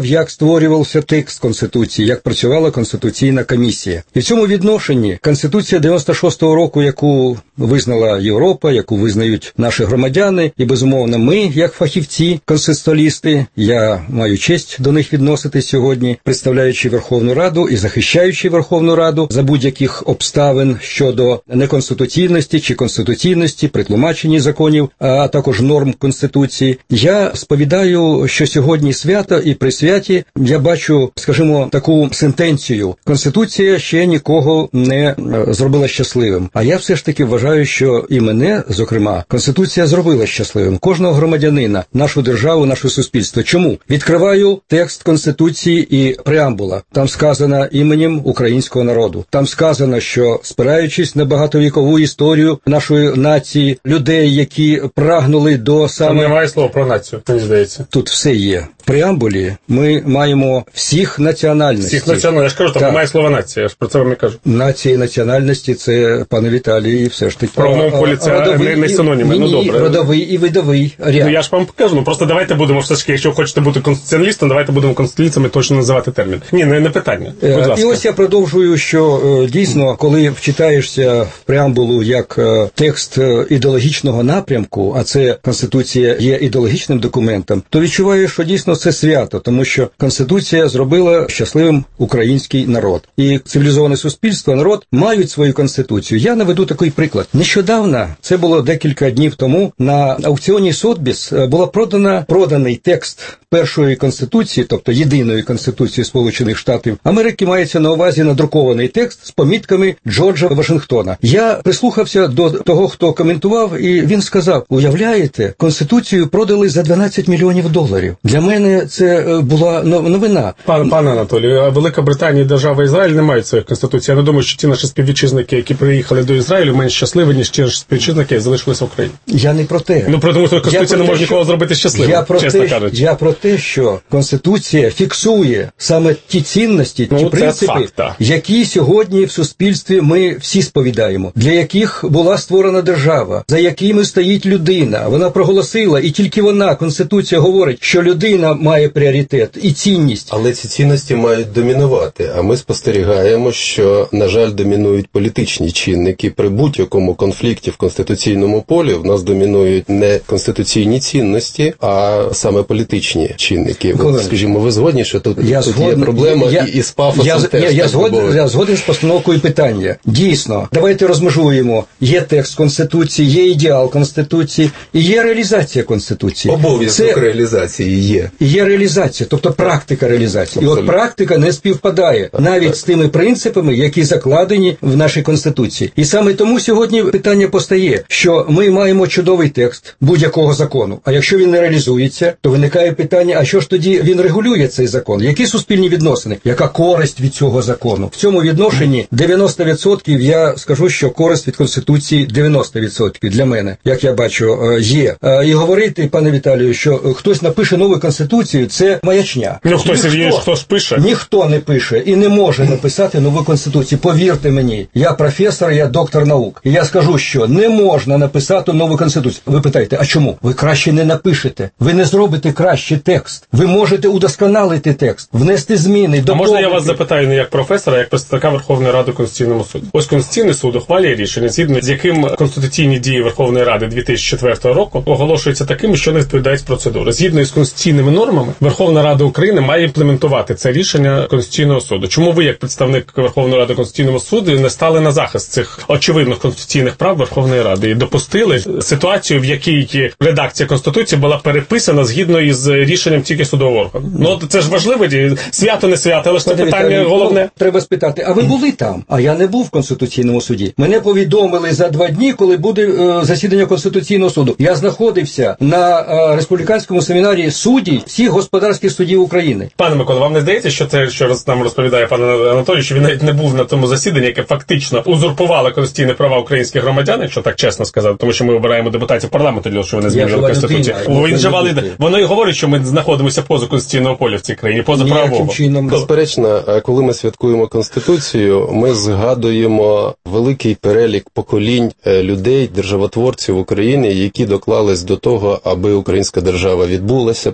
наблюдав, як створювався текст Конституції, як працювала Конституційна комісія. І в цьому відношенні Конституція дев'яносто шостого року, яку визнала Європа, яку визнають наші громадяни, і, безумовно, ми, як фахівці, конституціалісти, я маю честь до них відноситись сьогодні, представляючи Верховну Раду і захищаючи Верховну Раду за будь-яких обставин щодо неконституційності чи конституційності при тлумаченні законів, а також норм Конституції. Я сповідаю, що сьогодні свято і при святі я бачу, скажімо, таку сентенцію. Конституція ще нікого не зробила щасливим. А я все ж таки вважаю, що і мене, зокрема, Конституція зробила щасливим. Кожного громадянина, нашу державу, наше суспільство. Чому? Відкриваю текст Конституції і преамбула. Там сказано іменем українського народу. Там сказано, що спираючись на багатовікову історію нашої нації, людей, які прагнули до саме... Там немає слова про націю, мені здається. Тут все є. В преамбулі ми маємо всіх національностей. Всіх національностей. Я ж кажу, там так. Немає слова нація, я ж про це вам і кажу. Нації і національності, це, пане Віталій, все ж таки... В правовому полі це родовий, не, не синоніми, ні, ну добре. Родовий і видовий ряд. Ну я ж вам покажу, ну просто давайте будемо все ж таки, якщо хочете бути конституціоналістом, давайте будемо конституціалістами точно називати термін. Ні, не, не питання. Будь ласка. І ось я продовжую, що дійсно, коли вчитаєшся в преамбулу як текст ідеологічного напрямку, а це Конституція є ідеологічним документом, то відчуваєш, що дійсно це свято, тому що Конституція зробила щасливим український народ. І цивілізоване суспільство, народ мають свою Конституцію. Я наведу такий приклад. Нещодавно, це було декілька днів тому, на аукціоні Сотбіс була продана, проданий текст першої Конституції, тобто єдиної Конституції Сполучених Штатів Америки, мається на увазі надрукований текст з помітками Джорджа Вашингтона. Я прислухався до того, хто коментував, і він сказав, уявляєте, Конституцію продали за дванадцять мільйонів доларів. Для мене це була новина. Пан, пане Анатолію, Велика Британія і держава Ізраїль не мають своїх конституцій. Я не думаю, що ті наші співвітчизники, які приїхали до Ізраїлю, менш щасливі, ніж ті ж співвітчизники, які залишилися в Україні. Я не про те. Ну, про тому, що Конституція не може нікого зробити щасливим, я про чесно те, кажучи. Я про те, що Конституція фіксує саме ті цінності, ну, ті принципи, факт, які сьогодні в суспільстві ми всі сповідаємо, для яких була створена держава, за якими стоїть людина. Вона проголосила, і тільки вона, Конституція, говорить, що людина має пріоритет і цінність. Але ці цінності мають домінувати, а ми спостерігаємо, що, на жаль, домінують політичні чинники. При будь-якому конфлікті в конституційному полі в нас домінують не конституційні цінності, а саме політичні чинники. От, скажімо, ви згодні, що тут, я тут згоден, є проблема я, і, і з пафосом я, теж. Я, я, згоден, я згоден з постановкою питання. Дійсно, давайте розмежуємо. Є текст Конституції, є ідеал Конституції і є реалізація Конституції. Обов'язок Це... реалізації є. Є реалізація, тобто практика реалізації. Абсолютно. І от практика не співпадає так, навіть так. з тими принципами, які закладені в нашій Конституції. І саме тому сьогодні питання постає, що ми маємо чудовий текст будь-якого закону, а якщо він не реалізується, то виникає питання, а що ж тоді він регулює цей закон? Які суспільні відносини? Яка користь від цього закону? В цьому відношенні дев'яносто відсотків я скажу, що користь від Конституції дев'яносто відсотків для мене, як я бачу, є. І говорити, пане Віталію, що хтось напише нову Конституцію, це маячня. Ну, хтось є, хтось пише. Ніхто не пише і не може написати нову Конституцію. Повірте мені, я професор, я доктор наук. І я скажу, що не можна написати нову Конституцію. Ви питаєте, а чому? Ви краще не напишете. Ви не зробите краще текст. Ви можете удосконалити текст, внести зміни, доповнити. А можна я вас запитаю не як професора, а як представника Верховної Ради Конституційному суду? Ось Конституційний суд ухвалює рішення, згідно з яким конституційні дії Верховної Ради дві тисячі четвертого року оголошуються такими, що не відповідають процедури. Згідно із конституційними нормами, Верховна Рада України має імплементувати це рішення Конституційного суду. Чому ви, як представник Верховної Ради Конституційного суду, не стали на захист цих очевидних конституційних прав Верховної Ради і допустили ситуацію, в якій редакція Конституції була переписана згідно із рішенням тільки судового органу? Ну, це ж важливо, свято не свято, але ж це питання Віталій, головне. Ну, треба спитати, а ви були там? А я не був в Конституційному суді. Мене повідомили за два дні, коли буде е, засідання Конституційного суду. Я знаходився на е, республіканському семінарі суддів всіх господарських судів України. Пане Микола, вам не здається, що це, що нам розповідає пан Анатолій, що він навіть не був на тому засіданні, яке фактично узурпувало конституційні права українських громадян, якщо так чесно сказати, тому що ми обираємо депутатів парламенту, для того, що вони змінили Конституцію. Він же валid... Воно і говорить, що ми знаходимося поза конституційного поля в цій країні, поза правового. Безперечно, коли ми святкуємо Конституцію, ми згадуємо великий перелік поколінь людей, державотворців України, які доклались до того, аби українська держава відбулася, починаючи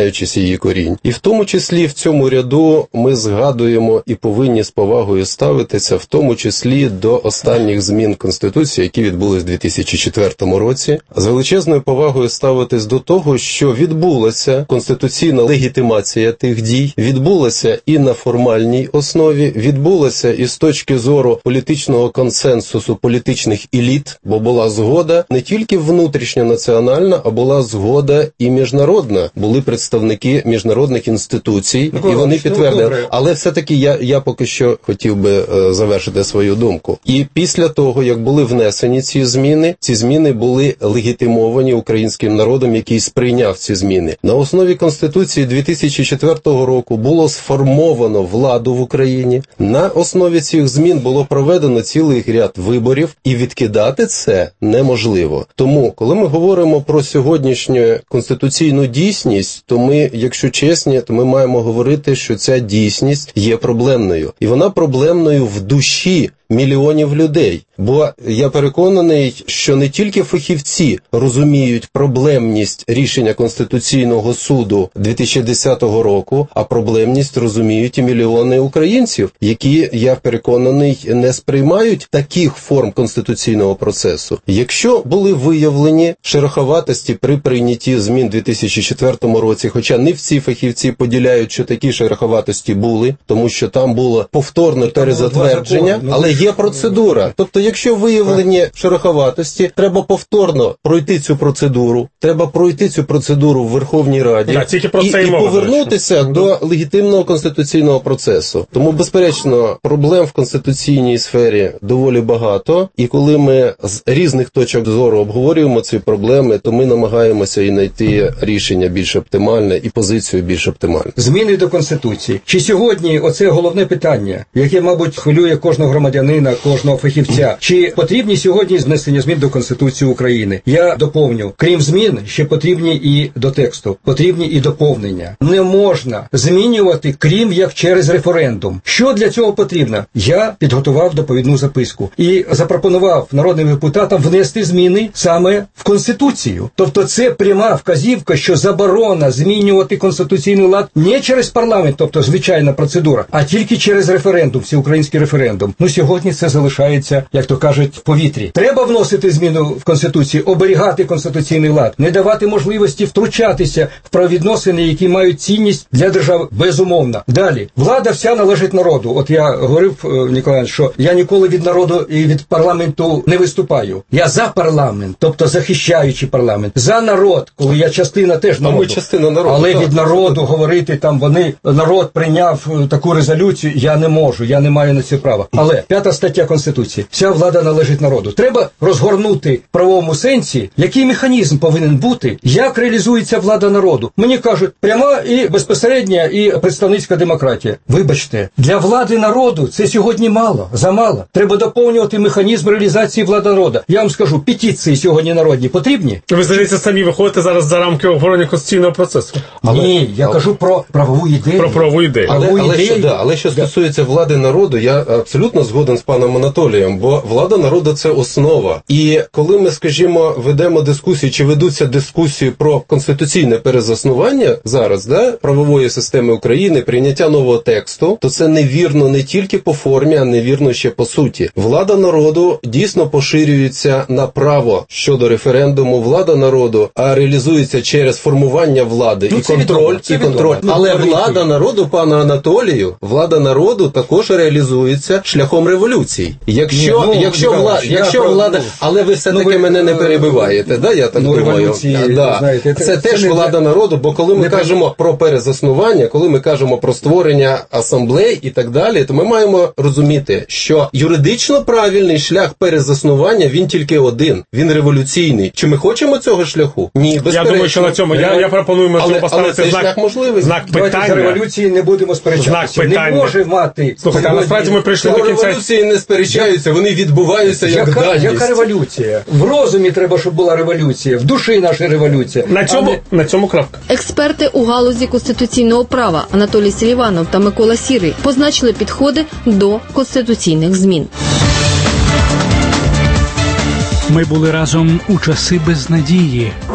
торкаючись її корінь. І в тому числі в цьому ряду ми згадуємо і повинні з повагою ставитися, в тому числі до останніх змін Конституції, які відбулись у дві тисячі четвертому році. З величезною повагою ставитись до того, що відбулася конституційна легітимація тих дій, відбулася і на формальній основі, відбулася і з точки зору політичного консенсусу політичних еліт, бо була згода не тільки внутрішньонаціональна, а була згода і міжнародна. Були представники міжнародних інституцій, Микола, і вони підтвердили. Але все-таки я, я поки що хотів би е, завершити свою думку. І після того, як були внесені ці зміни, ці зміни були легітимовані українським народом, який сприйняв ці зміни. На основі Конституції дві тисячі четвертого року було сформовано владу в Україні. На основі цих змін було проведено цілий ряд виборів, і відкидати це неможливо. Тому, коли ми говоримо про сьогоднішню конституційну дійсність, то ми, якщо чесні, то ми маємо говорити, що ця дійсність є проблемною. І вона проблемною в душі мільйонів людей. Бо я переконаний, що не тільки фахівці розуміють проблемність рішення Конституційного суду дві тисячі десятого року, а проблемність розуміють і мільйони українців, які, я переконаний, не сприймають таких форм конституційного процесу. Якщо були виявлені шероховатості при прийнятті змін у дві тисячі четвертому році, хоча не всі фахівці поділяють, що такі шероховатості були, тому що там було повторне перезатвердження, але є процедура. Тобто, якщо виявлені шероховатості, треба повторно пройти цю процедуру, треба пройти цю процедуру в Верховній Раді так, тільки про і, це і мова, повернутися до легітимного конституційного процесу. Тому, безперечно, проблем в конституційній сфері доволі багато, і коли ми з різних точок зору обговорюємо ці проблеми, то ми намагаємося і знайти рішення більш оптимальне і позицію більш оптимальну. Зміни до Конституції. Чи сьогодні оце головне питання, яке, мабуть, хвилює кожного громадянина, кожного фахівця? Чи потрібні сьогодні знесення змін до Конституції України? Я доповню. Крім змін, ще потрібні і до тексту, потрібні і доповнення. Не можна змінювати, крім як через референдум. Що для цього потрібно? Я підготував доповідну записку і запропонував народним депутатам внести зміни саме в Конституцію. Тобто це пряма вказівка, що заборона змінювати конституційний лад не через парламент, тобто звичайна процедура, а тільки через референдум, всеукраїнський референдум. Ну, сьогодні це залишається, як то кажуть, в повітрі. Треба вносити зміну в Конституцію, оберігати конституційний лад, не давати можливості втручатися в правовідносини, які мають цінність для держави, безумовно. Далі. Влада вся належить народу. От я говорив, Ніколай, що я ніколи від народу і від парламенту не виступаю. Я за парламент, тобто захищаючи парламент. За народ, коли я частина теж народу. Ми частина народу. Але так, від народу так. говорити, там вони, народ прийняв таку резолюцію, я не можу, я не маю на це права. Але п'ята стаття Конституції. Вся влада належить народу. Треба розгорнути в правовому сенсі, який механізм повинен бути, як реалізується влада народу. Мені кажуть, пряма і безпосередня і представницька демократія. Вибачте, для влади народу це сьогодні мало, замало. Треба доповнювати механізм реалізації влади народу. Я вам скажу, петиції сьогодні народні потрібні? Ви, здається, самі виходите зараз за рамки обговорення конституційного процесу. Але, Ні, я але, кажу про правову ідею. Про правову ідею. Але, але, що, да, але що стосується влади народу, я абсолютно згоден з паном Анатолієм, бо влада народу – це основа. І коли ми, скажімо, ведемо дискусії, чи ведуться дискусії про конституційне перезаснування зараз, да, правової системи України, прийняття нового тексту, то це невірно не тільки по формі, а невірно ще по суті. Влада народу дійсно поширюється на право щодо референдуму, влада народу, а реалізується через формування влади ну, і контроль, і контроль. Ну, але влада народу, пане Анатолію, влада народу також реалізується шляхом революцій. Якщо, Ні, ну, якщо, ну, влада, якщо ну, влада, але ви все-таки ну, мене не перебиваєте, да, я так ну, думаю. Да. Знаєте, це, це теж не влада для... народу, бо коли ми не кажемо про перезаснування, коли ми кажемо про створення асамблей і так далі, то ми маємо розуміти, що юридично правильний шлях перезаснування, він тільки один, він революційний. Чи ми хочемо цього шляху? Ні, безперечно. Я думаю, що на цьому, я, я пропоную, ми але, поставити але знак, знак питання. Давайте за революції не будемо сперечатися. Не може мати... Слухайте, а насправді ми прийшли до кінця... Революції не сперечаються, вони відбуваються як яка, даність. Яка революція? В розумі треба, щоб була революція, в душі наша революція. На цьому, але... на цьому крапка. Експерти у галузі конституційного права Анатолій Селіванов та Микола Сірий позначили підходи до конституційних змін. Ми були разом у часи безнадії. Ні від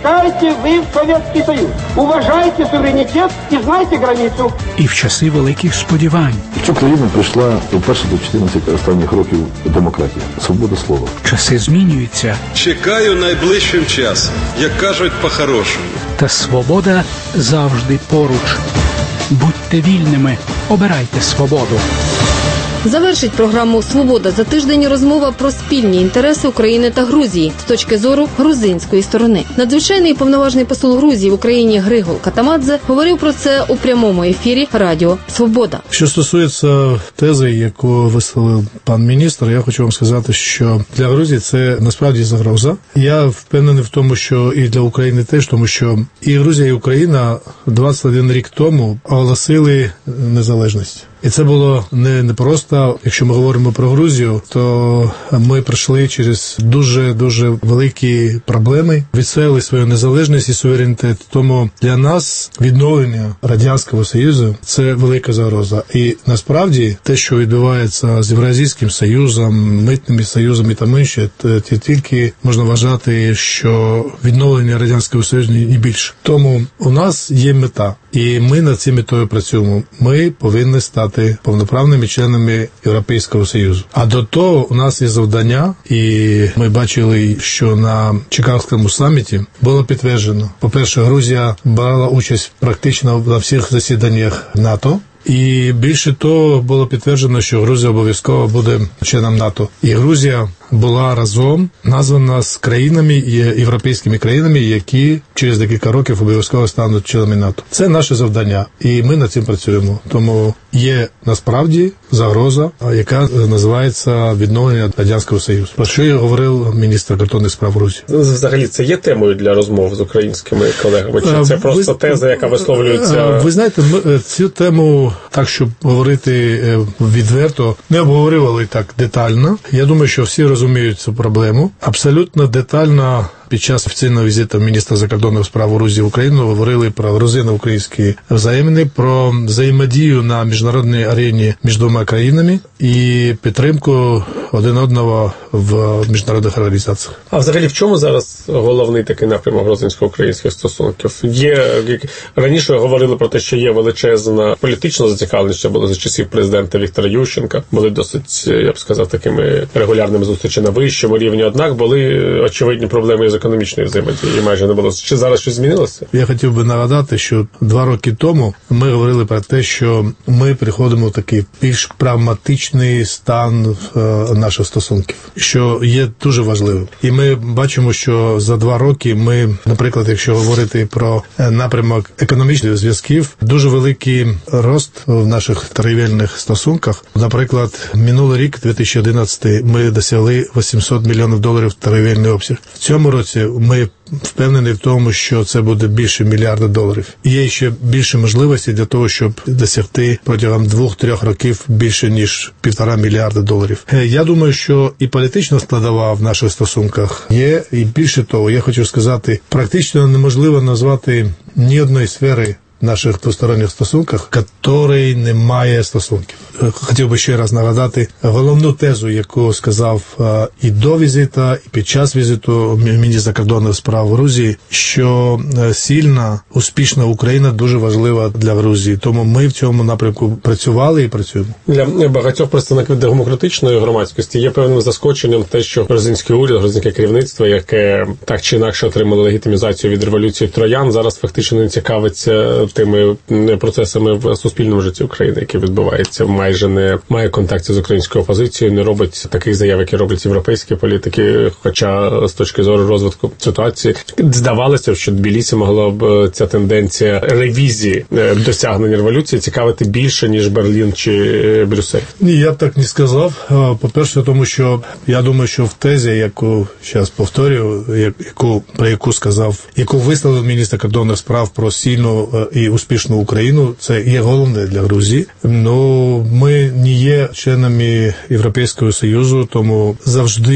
вступайте вы в Советский Союз. Уважайте суверенитет и знайте границу. І в часи великих сподівань. В цю країну прийшла вперше до чотирнадцяти останніх років демократія, свобода слова. Часи змінюються. Чекаю найближчим часом, як кажуть по-хорошому. Та свобода завжди поруч. Будьте вільними, обирайте свободу. Завершить програму «Свобода» за тиждень розмова про спільні інтереси України та Грузії з точки зору грузинської сторони. Надзвичайний повноважний посол Грузії в Україні Григол Катамадзе говорив про це у прямому ефірі Радіо Свобода. Що стосується тези, яку висловив пан міністр, я хочу вам сказати, що для Грузії це насправді загроза. Я впевнений в тому, що і для України теж, тому що і Грузія, і Україна двадцять один рік тому оголосили незалежність. І це було не, не просто, якщо ми говоримо про Грузію, то ми пройшли через дуже-дуже великі проблеми, відстояли свою незалежність і суверенітет. Тому для нас відновлення Радянського Союзу – це велика загроза. І насправді те, що відбувається з Євразійським Союзом, митними союзами та інше, це тільки можна вважати, що відновлення Радянського Союзу не більше. Тому у нас є мета, і ми над цією метою працюємо. Ми повинні стати повноправними членами Європейського Союзу. А до того у нас є завдання, і ми бачили, що на Чикагському саміті було підтверджено. По-перше, Грузія брала участь практично на всіх засіданнях НАТО. І більше того, було підтверджено, що Грузія обов'язково буде членом НАТО. І Грузія була разом названа з країнами, європейськими країнами, які через декілька років обов'язково стануть членами НАТО. Це наше завдання, і ми над цим працюємо. Тому є насправді загроза, яка називається відновлення Радянського Союзу. Про що я говорив міністр закордонних справ Грузії. Взагалі, це є темою для розмов з українськими колегами? Чи це просто ви, теза, яка висловлюється? Ви знаєте, ми цю тему, так, щоб говорити відверто, не обговорювали так детально. Я думаю, що всі розуміють цю проблему. Абсолютно детально під час офіційного візиту міністра закордонних справ Грузії в Україну говорили про грузино-українські взаємини, про взаємодію на міжнародній арені між двома країнами і підтримку один одного в міжнародних організаціях. А взагалі в чому зараз головний такий напрямок грузинсько-українських стосунків? Є, раніше говорили про те, що є величезна політична зацікавленість, що було за часів президента Віктора Ющенка, були досить, я б сказав, такими регулярними зустрічами на вищому рівні, однак були очевидні проблеми з економічної взаємодії, майже не було. Чи зараз щось змінилося? Я хотів би нагадати, що два роки тому ми говорили про те, що ми приходимо в такий більш прагматичний стан наших стосунків, що є дуже важливим. І ми бачимо, що за два роки ми, наприклад, якщо говорити про напрямок економічних зв'язків, дуже великий рост в наших торгівельних стосунках. Наприклад, минулий рік, дві тисячі одинадцятий, ми досягли вісімсот мільйонів доларів торгівельний обсяг. В цьому році ми впевнені в тому, що це буде більше мільярда доларів. І є ще більше можливостей для того, щоб досягти протягом двох-трьох років більше, ніж півтора мільярда доларів. Я думаю, що і політична складова в наших стосунках є, і більше того, я хочу сказати, практично неможливо назвати ні одної сфери в наших двосторонніх стосунках, якої немає стосунків. Хотів би ще раз нагадати головну тезу, яку сказав і до візита, і під час візиту міністра закордонних справ Грузії, що сильна, успішна Україна дуже важлива для Грузії. Тому ми в цьому напрямку працювали і працюємо. Для багатьох представників демократичної громадськості є певним заскоченням те, що грузинський уряд, грузинське керівництво, яке так чи інакше отримало легітимізацію від революції Троян, зараз фактично не цікавиться тими процесами в суспільному житті України, які відбуваються, майже не має контактів з українською опозицією, не робить таких заяв, які роблять європейські політики, хоча з точки зору розвитку ситуації здавалося, що Тбілісі могла б ця тенденція ревізії досягнення революції цікавити більше, ніж Берлін чи Брюссель. Ні, я б так не сказав. По-перше, тому що я думаю, що в тезі, яку зараз повторюю, яку, про яку сказав, яку висловив міністр закордонних справ про сильну і успішну Україну, це є головне для Грузії. Ну, ми не є членами Європейського Союзу, тому завжди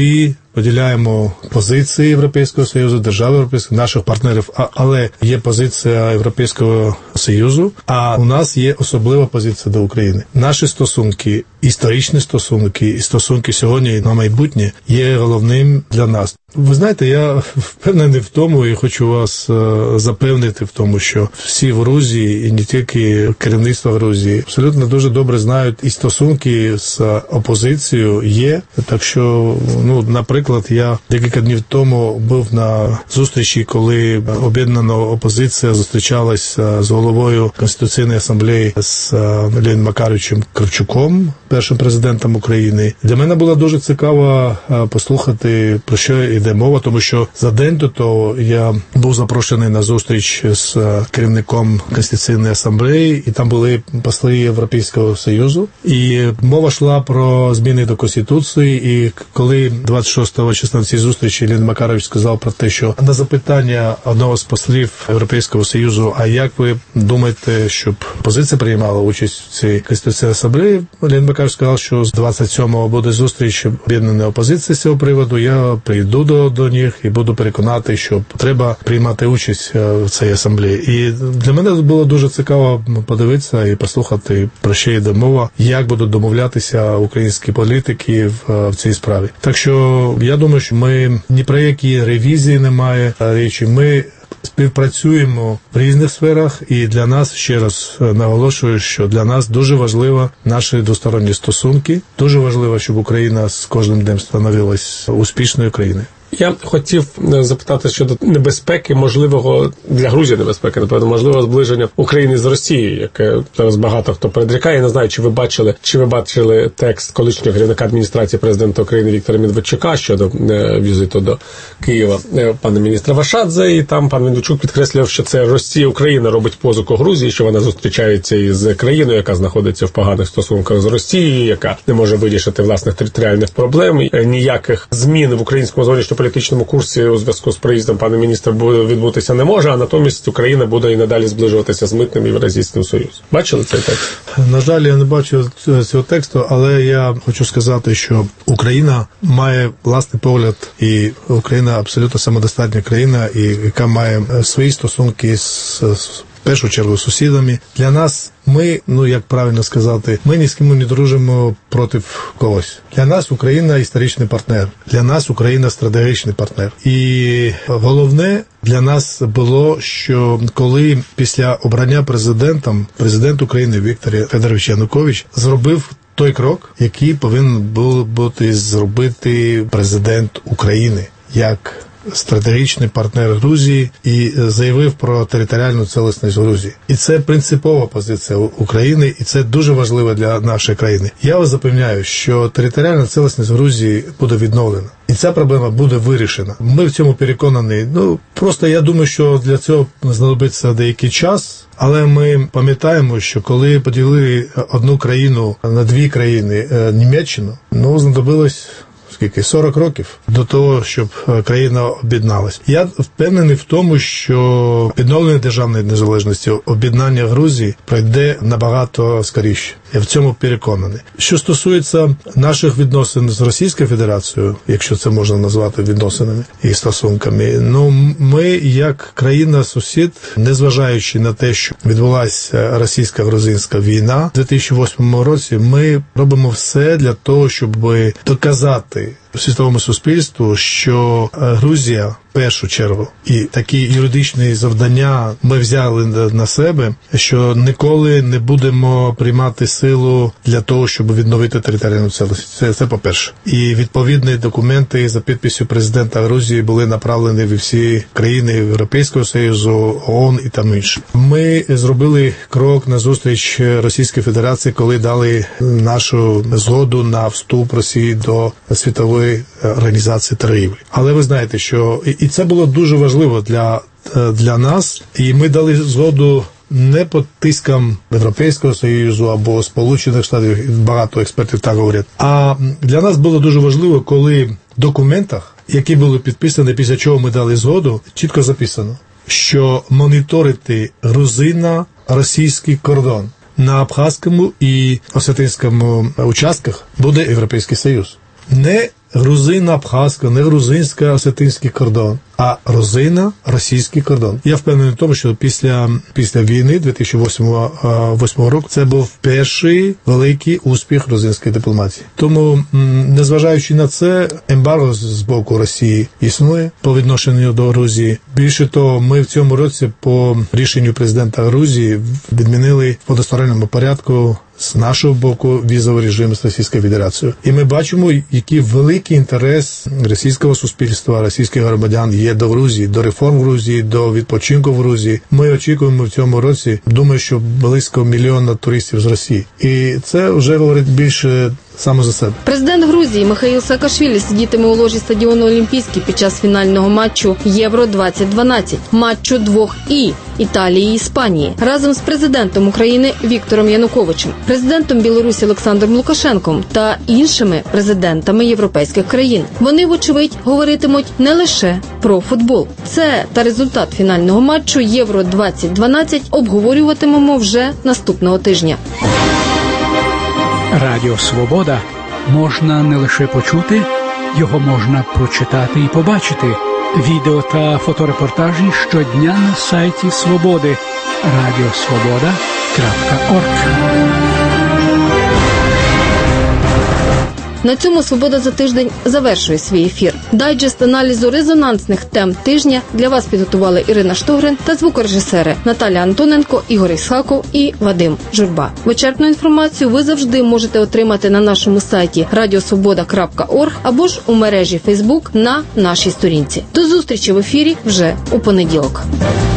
поділяємо позиції Європейського Союзу, держави Європейської, наших партнерів, але є позиція Європейського Союзу, а у нас є особлива позиція до України. Наші стосунки, історичні стосунки і стосунки сьогодні і на майбутнє є головним для нас. Ви знаєте, я впевнений в тому і хочу вас запевнити в тому, що всі в Грузії, і не тільки керівництво Грузії, абсолютно дуже добре знають і стосунки з опозицією є. Так що, ну, наприклад, я декілька днів тому був на зустрічі, коли об'єднана опозиція зустрічалася з головою Конституційної асамблеї з Леонідом Макаровичем Кравчуком, першим президентом України. Для мене було дуже цікаво послухати, про що йде мова, тому що за день до того я був запрошений на зустріч з керівником Конституційної асамблеї, і там були посли Європейського Союзу, і мова йшла про зміни до Конституції, і коли двадцять шостого числа в цій зустрічі Леонід Макарович сказав про те, що на запитання одного з послів Європейського Союзу, а як ви думаєте, щоб опозиція приймала участь в цій Конституційній асамблеї, Леонід Макарович сказав, що з двадцять сьомого буде зустріч об'єднаної опозиції з цього приводу, я прийду до, до них і буду переконати, що треба приймати участь в цій асамблеї. І для мене було дуже цікаво подивитися і послухати, про що йде мова, як будуть домовлятися українські політики в, в цій справі. Так що я думаю, що ми ні про які ревізії немає речі, ми співпрацюємо в різних сферах, і для нас, ще раз наголошую, що для нас дуже важливо наші двосторонні стосунки, дуже важливо, щоб Україна з кожним днем становилась успішною країною. Я хотів запитати щодо небезпеки, можливого для Грузії небезпеки, напевно, можливого зближення України з Росією, яке зараз багато хто передрікає. Я не знаю, чи ви бачили, чи ви бачили текст колишнього керівника адміністрації президента України Віктора Медведчука щодо візиту до Києва пана міністра Вашадзе, і там пан Медведчук підкреслював, що це Росія, Україна робить позику Грузії, що вона зустрічається із країною, яка знаходиться в поганих стосунках з Росією, яка не може вирішити власних територіальних проблем, ніяких змін в українському зовнішньому політичному курсі у зв'язку з приїздом пана міністра відбутися не може, а натомість Україна буде і надалі зближуватися з митним Євразійським Союзом. Бачили цей текст? На жаль, я не бачив цього тексту, але я хочу сказати, що Україна має власний погляд, і Україна абсолютно самодостатня країна, і яка має свої стосунки з, з в першу чергу з сусідами. Для нас ми, ну як правильно сказати, ми ні з ким не дружимо проти когось. Для нас Україна історичний партнер. Для нас Україна стратегічний партнер. І головне для нас було, що коли після обрання президентом, президент України Віктор Федорович Янукович зробив той крок, який повинен був бути зробити президент України, як стратегічний партнер Грузії, і заявив про територіальну цілісність Грузії. І це принципова позиція України, і це дуже важливо для нашої країни. Я вас запевняю, що територіальна цілісність Грузії буде відновлена. І ця проблема буде вирішена. Ми в цьому переконані. Ну, просто я думаю, що для цього знадобиться деякий час, але ми пам'ятаємо, що коли поділили одну країну на дві країни, Німеччину, ну, знадобилось скільки? сорок років до того, щоб країна об'єдналась. Я впевнений в тому, що відновлення державної незалежності, об'єднання Грузії пройде набагато скоріше. Я в цьому переконаний. Що стосується наших відносин з Російською Федерацією, якщо це можна назвати відносинами і стосунками, ну, ми, як країна-сусід, незважаючи на те, що відбулася російсько-грузинська війна у дві тисячі восьмому році, ми робимо все для того, щоб доказати світовому суспільству, що Грузія в першу чергу і такі юридичні завдання ми взяли на себе, що ніколи не будемо приймати силу для того, щоб відновити територіальну цілісність. Це, це по-перше. І відповідні документи за підписю президента Грузії були направлені в всі країни Європейського Союзу, ООН і там інше. Ми зробили крок на зустріч Російської Федерації, коли дали нашу згоду на вступ Росії до світової організації торгівлі. Але ви знаєте, що і це було дуже важливо для, для нас, і ми дали згоду не під тиском Європейського Союзу або Сполучених Штатів, багато експертів так говорять, а для нас було дуже важливо, коли в документах, які були підписані, після чого ми дали згоду, чітко записано, що моніторити грузино-російський кордон на Абхазькому і Осетинському участках буде Європейський Союз. Не грузино-абхазько, не грузинсько-осетинський кордон, а грузино-російський кордон. Я впевнений в тому, що після, після війни дві тисячі восьмого року це був перший великий успіх грузинської дипломатії. Тому, незважаючи на це, ембарго з боку Росії існує по відношенню до Грузії. Більше того, ми в цьому році по рішенню президента Грузії відмінили в односторонньому порядку з нашого боку візовий режим з Російською Федерацією. І ми бачимо, який великий інтерес російського суспільства, російських громадян є до Грузії, до реформ в Грузії, до відпочинку в Грузії. Ми очікуємо в цьому році, думаю, що близько мільйона туристів з Росії. І це вже говорить більше саме за себе. Президент Грузії Михаїл Саакашвілі сидітиме у ложі стадіону Олімпійський під час фінального матчу Євро двадцять дванадцять, матчу двох І – Італії і Іспанії, разом з президентом України Віктором Януковичем, президентом Білорусі Олександром Лукашенком та іншими президентами європейських країн. Вони, вочевидь, говоритимуть не лише про футбол. Це та результат фінального матчу Євро двадцять дванадцять обговорюватимемо вже наступного тижня. Радіо «Свобода» можна не лише почути, його можна прочитати і побачити. Відео та фоторепортажі щодня на сайті «Свободи» радіо свобода крапка орг. На цьому «Свобода за тиждень» завершує свій ефір. Дайджест аналізу резонансних тем тижня для вас підготували Ірина Штогрин та звукорежисери Наталя Антоненко, Ігор Ісхаков і Вадим Журба. Вичерпну інформацію ви завжди можете отримати на нашому сайті радіо свобода крапка орг або ж у мережі Facebook на нашій сторінці. До зустрічі в ефірі вже у понеділок.